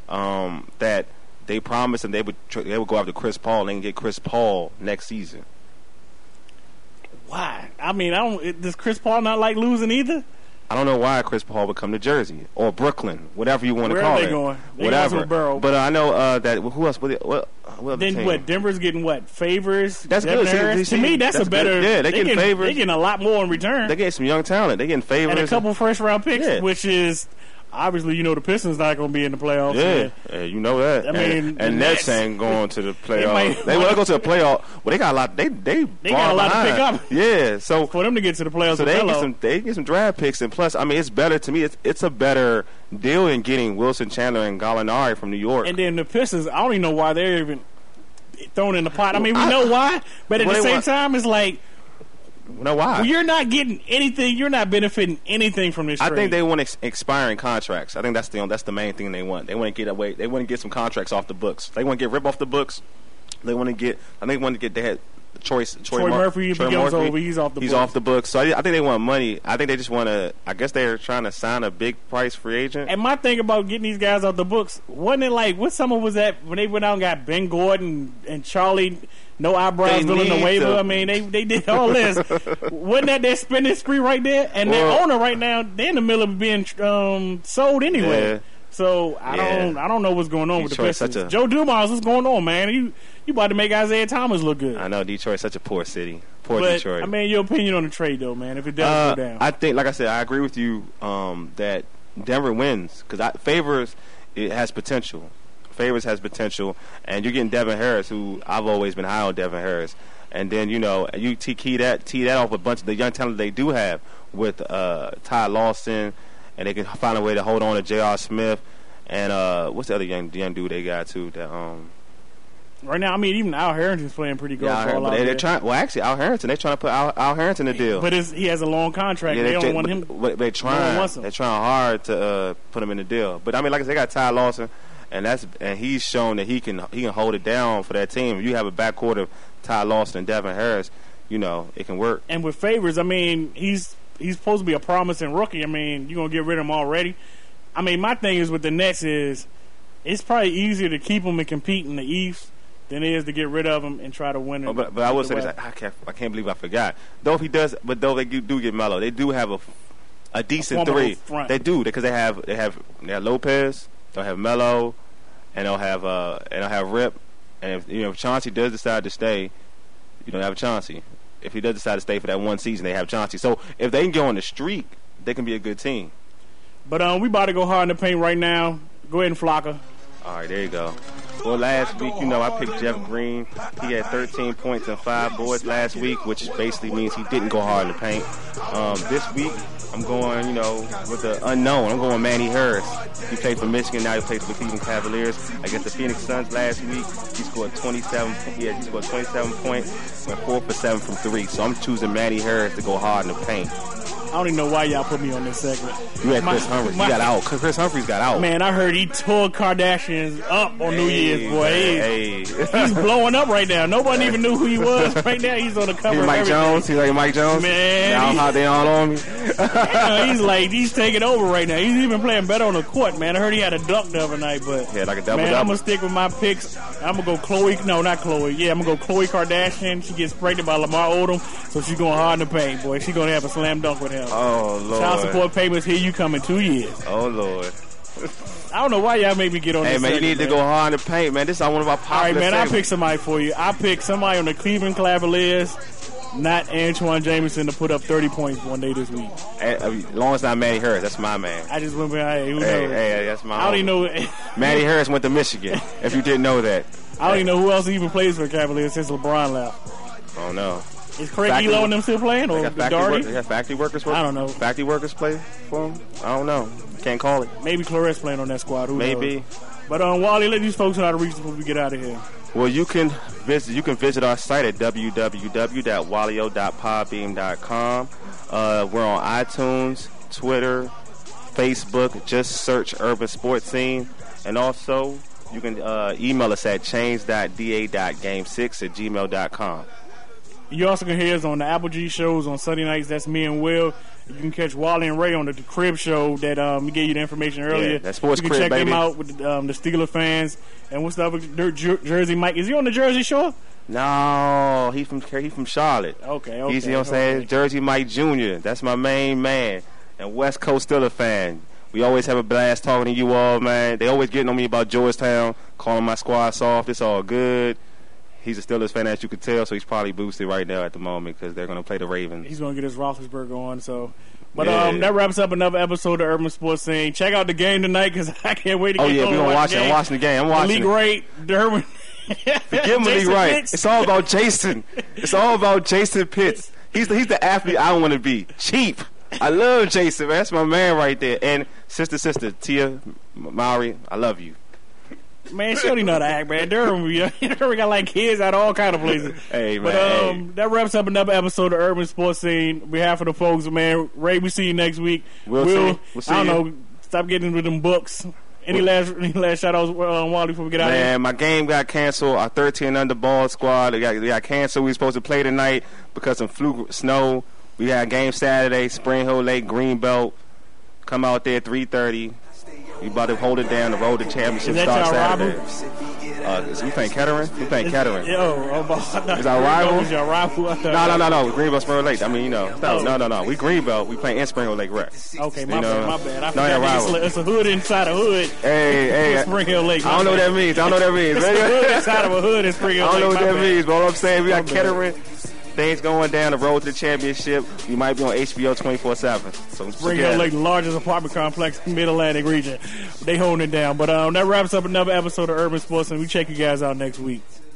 that they promised him they would go after Chris Paul and they can get Chris Paul next season. Why? I mean, does Chris Paul not like losing either? I don't know why Chris Paul would come to Jersey or Brooklyn, whatever you want to call it. Where are they going? Whatever. Borough. But I know that who else? What then team? What? Denver's getting what? Favors? That's good. To me, that's a better. Yeah, they're getting favors. They're getting a lot more in return. They're getting some young talent. They're getting favors and a couple first-round picks, which is. Obviously, the Pistons not going to be in the playoffs. Yeah, you know that. I mean, and Nets ain't going to the playoffs. They want to go to the playoff. Well, they got a lot. They got a lot to pick up. Yeah, so for them to get to the playoffs, so they get some draft picks, and plus, I mean, it's better to me. It's a better deal than getting Wilson Chandler and Gallinari from New York. And then the Pistons, I don't even know why they're even thrown in the pot. I mean, we know why, but at the same time, it's like. No, why? Well, you're not getting anything. You're not benefiting anything from this trade. I think they want expiring contracts. I think that's the main thing they want. They want to get away. They want to get some contracts off the books. They want to get Rip off the books. They want to get. I think they Troy Murphy becomes over. He's off the books. He's off the books. So I think they want money. I think they just want to. I guess they're trying to sign a big price free agent. And my thing about getting these guys off the books, wasn't it like what summer was that when they went out and got Ben Gordon and Charlie? No eyebrows, Villanueva. I mean, they did all this. Wasn't that their spending spree right there? And their owner right now, they're in the middle of being sold anyway. Yeah. So I don't know what's going on with the Pistons. Joe Dumars, what's going on, man? You about to make Isaiah Thomas look good? I know Detroit's such a poor city. Poor but, Detroit. I mean, your opinion on the trade, though, man? If it does go down, I think, like I said, I agree with you that Denver wins because Favors it has potential. Favors has potential, and you're getting Devin Harris, who I've always been high on Devin Harris. And then, you tee that off a bunch of the young talent they do have with Ty Lawson, and they can find a way to hold on to J.R. Smith. And what's the other young dude they got, too? That, right now, I mean, even Al Harrington's playing pretty good. Yeah, they're trying. Well, actually, Al Harrington, they're trying to put Al Harrington in the deal. But he has a long contract. They don't want him. But they're trying hard to put him in the deal. But, I mean, like I said, they got Ty Lawson. And he's shown that he can hold it down for that team. If you have a backcourt of Ty Lawson and Devin Harris, it can work. And with Favors, I mean, he's supposed to be a promising rookie. I mean, you're gonna get rid of him already. I mean, my thing is with the Nets is it's probably easier to keep him and compete in the East than it is to get rid of him and try to win it. But I will say this: I can't believe I forgot. Though if he does, but though they do get Melo, they do have a decent three. Front. They do because they have Lopez. They'll have Melo, and they'll have Rip, and if Chauncey does decide to stay, they have Chauncey. If he does decide to stay for that one season, they have Chauncey. So if they can go on the streak, they can be a good team. But we about to go hard in the paint right now. Go ahead and Flocka. All right, there you go. Well, last week, I picked Jeff Green. He had 13 points and 5 boards last week, which basically means he didn't go hard in the paint. This week, I'm going, with the unknown. I'm going Manny Harris. He played for Michigan. Now he plays for the Cleveland Cavaliers. Against the Phoenix Suns last week, he scored 27 points, went 4 for 7 from 3. So I'm choosing Manny Harris to go hard in the paint. I don't even know why y'all put me on this segment. You had Chris Humphries. He got out. Chris Humphries got out. Man, I heard he tore Kardashians up on New Year's, boy. Hey. He's blowing up right now. Nobody even knew who he was. Right now, he's on the cover of everything. Jones. He's like Mike Jones. Man. Now they all on me. He's taking over right now. He's even playing better on the court, man. I heard he had a dunk the other night, but like a double. Man, I'm going to stick with my picks. I'm going to go Khloe. No, not Khloe. Yeah, I'm going to go Khloe Kardashian. She gets pregnant by Lamar Odom, so she's going hard in the paint, boy. She's going to have a slam dunk with him. Oh, Lord. Child support payments, here you come in 2 years. Oh, Lord. I don't know why y'all make me get on this. Hey, man, you need to go hard in the paint, man. This is one of our popular All right, man, segments. I picked somebody for you. I picked somebody on the Cleveland Cavaliers, not Antoine Jameson, to put up 30 points one day this week. As long as not Manny Harris, that's my man. I just went behind. Hey, that's my I don't even know. Manny Harris went to Michigan, if you didn't know that. I don't even know who else even plays for the Cavaliers since LeBron left. I don't know. Is Craig Elo and them still playing? Or Darty? They got factory workers working? I don't know. Factory workers play for them? I don't know. Can't call it. Maybe Clarence playing on that squad. Who Maybe. knows? But Wally, let these folks know how to reach us before we get out of here. Well, you can visit our site at www.wallio.podbeam.com. We're on iTunes, Twitter, Facebook. Just search Urban Sports Scene. And also, you can email us at change.da.game6@gmail.com. You also can hear us on the Apple G shows on Sunday nights. That's me and Will. You can catch Wally and Ray on the Crib show that we gave you the information earlier. Yeah, that's Sports Crib, baby. You can check them out with the Steeler fans. And what's the other Jersey Mike? Is he on the Jersey Shore? No, he's from Charlotte. Okay. He's, you know what I'm saying? Jersey Mike Jr. That's my main man. And West Coast Steeler fan. We always have a blast talking to you all, man. They always getting on me about Georgetown, calling my squad soft. It's all good. He's a Steelers fan, as you can tell, so he's probably boosted right now at the moment because they're going to play the Ravens. He's going to get his Roethlisberger on. So, but that wraps up another episode of Urban Sports Scene. Check out the game tonight because I can't wait to get we're going to watch it. I'm watching the game. I'm watching Malik Wright, Derwin. Forgive Malik Wright. It's all about Jason. It's all about Jason Pitts. He's the athlete I want to be. Cheap. I love Jason, man. That's my man right there. And sister, Tia Mowry, I love you. Man, she don't even know how to act, man. Durham got like kids out of all kind of places. Hey, man. But that wraps up another episode of Urban Sports Scene. On behalf of the folks, man, Ray, we see you next week. We'll see I don't know. Stop getting with them books Any last shout outs, Wally, before we get out of here? Man, my game got canceled. Our 13 under ball squad they got canceled. We were supposed to play tonight because of snow. We had a game Saturday, Spring Hill Lake, Greenbelt. Come out there at 3:30. We about to hold it down. The road to championship starts Saturday. We playing Kettering? We playing Kettering. Is our rival? Is your rival? No. Greenbelt, Spring Hill Lake. I mean, you know. No. We Greenbelt. We playing in Spring Hill Lake Rec. Okay, my bad. I forgot it's a hood inside a hood. Hey. Spring Hill Lake. I don't know what that means. It's a hood inside of a hood in Spring Hill Lake. I don't know what that means, but all I'm saying, we got Kettering. Things going down the road to the championship. We might be on HBO 24/7. So Spring Hill Lake, the largest apartment complex in the Mid-Atlantic region. They holding it down. But that wraps up another episode of Urban Sports, and we check you guys out next week.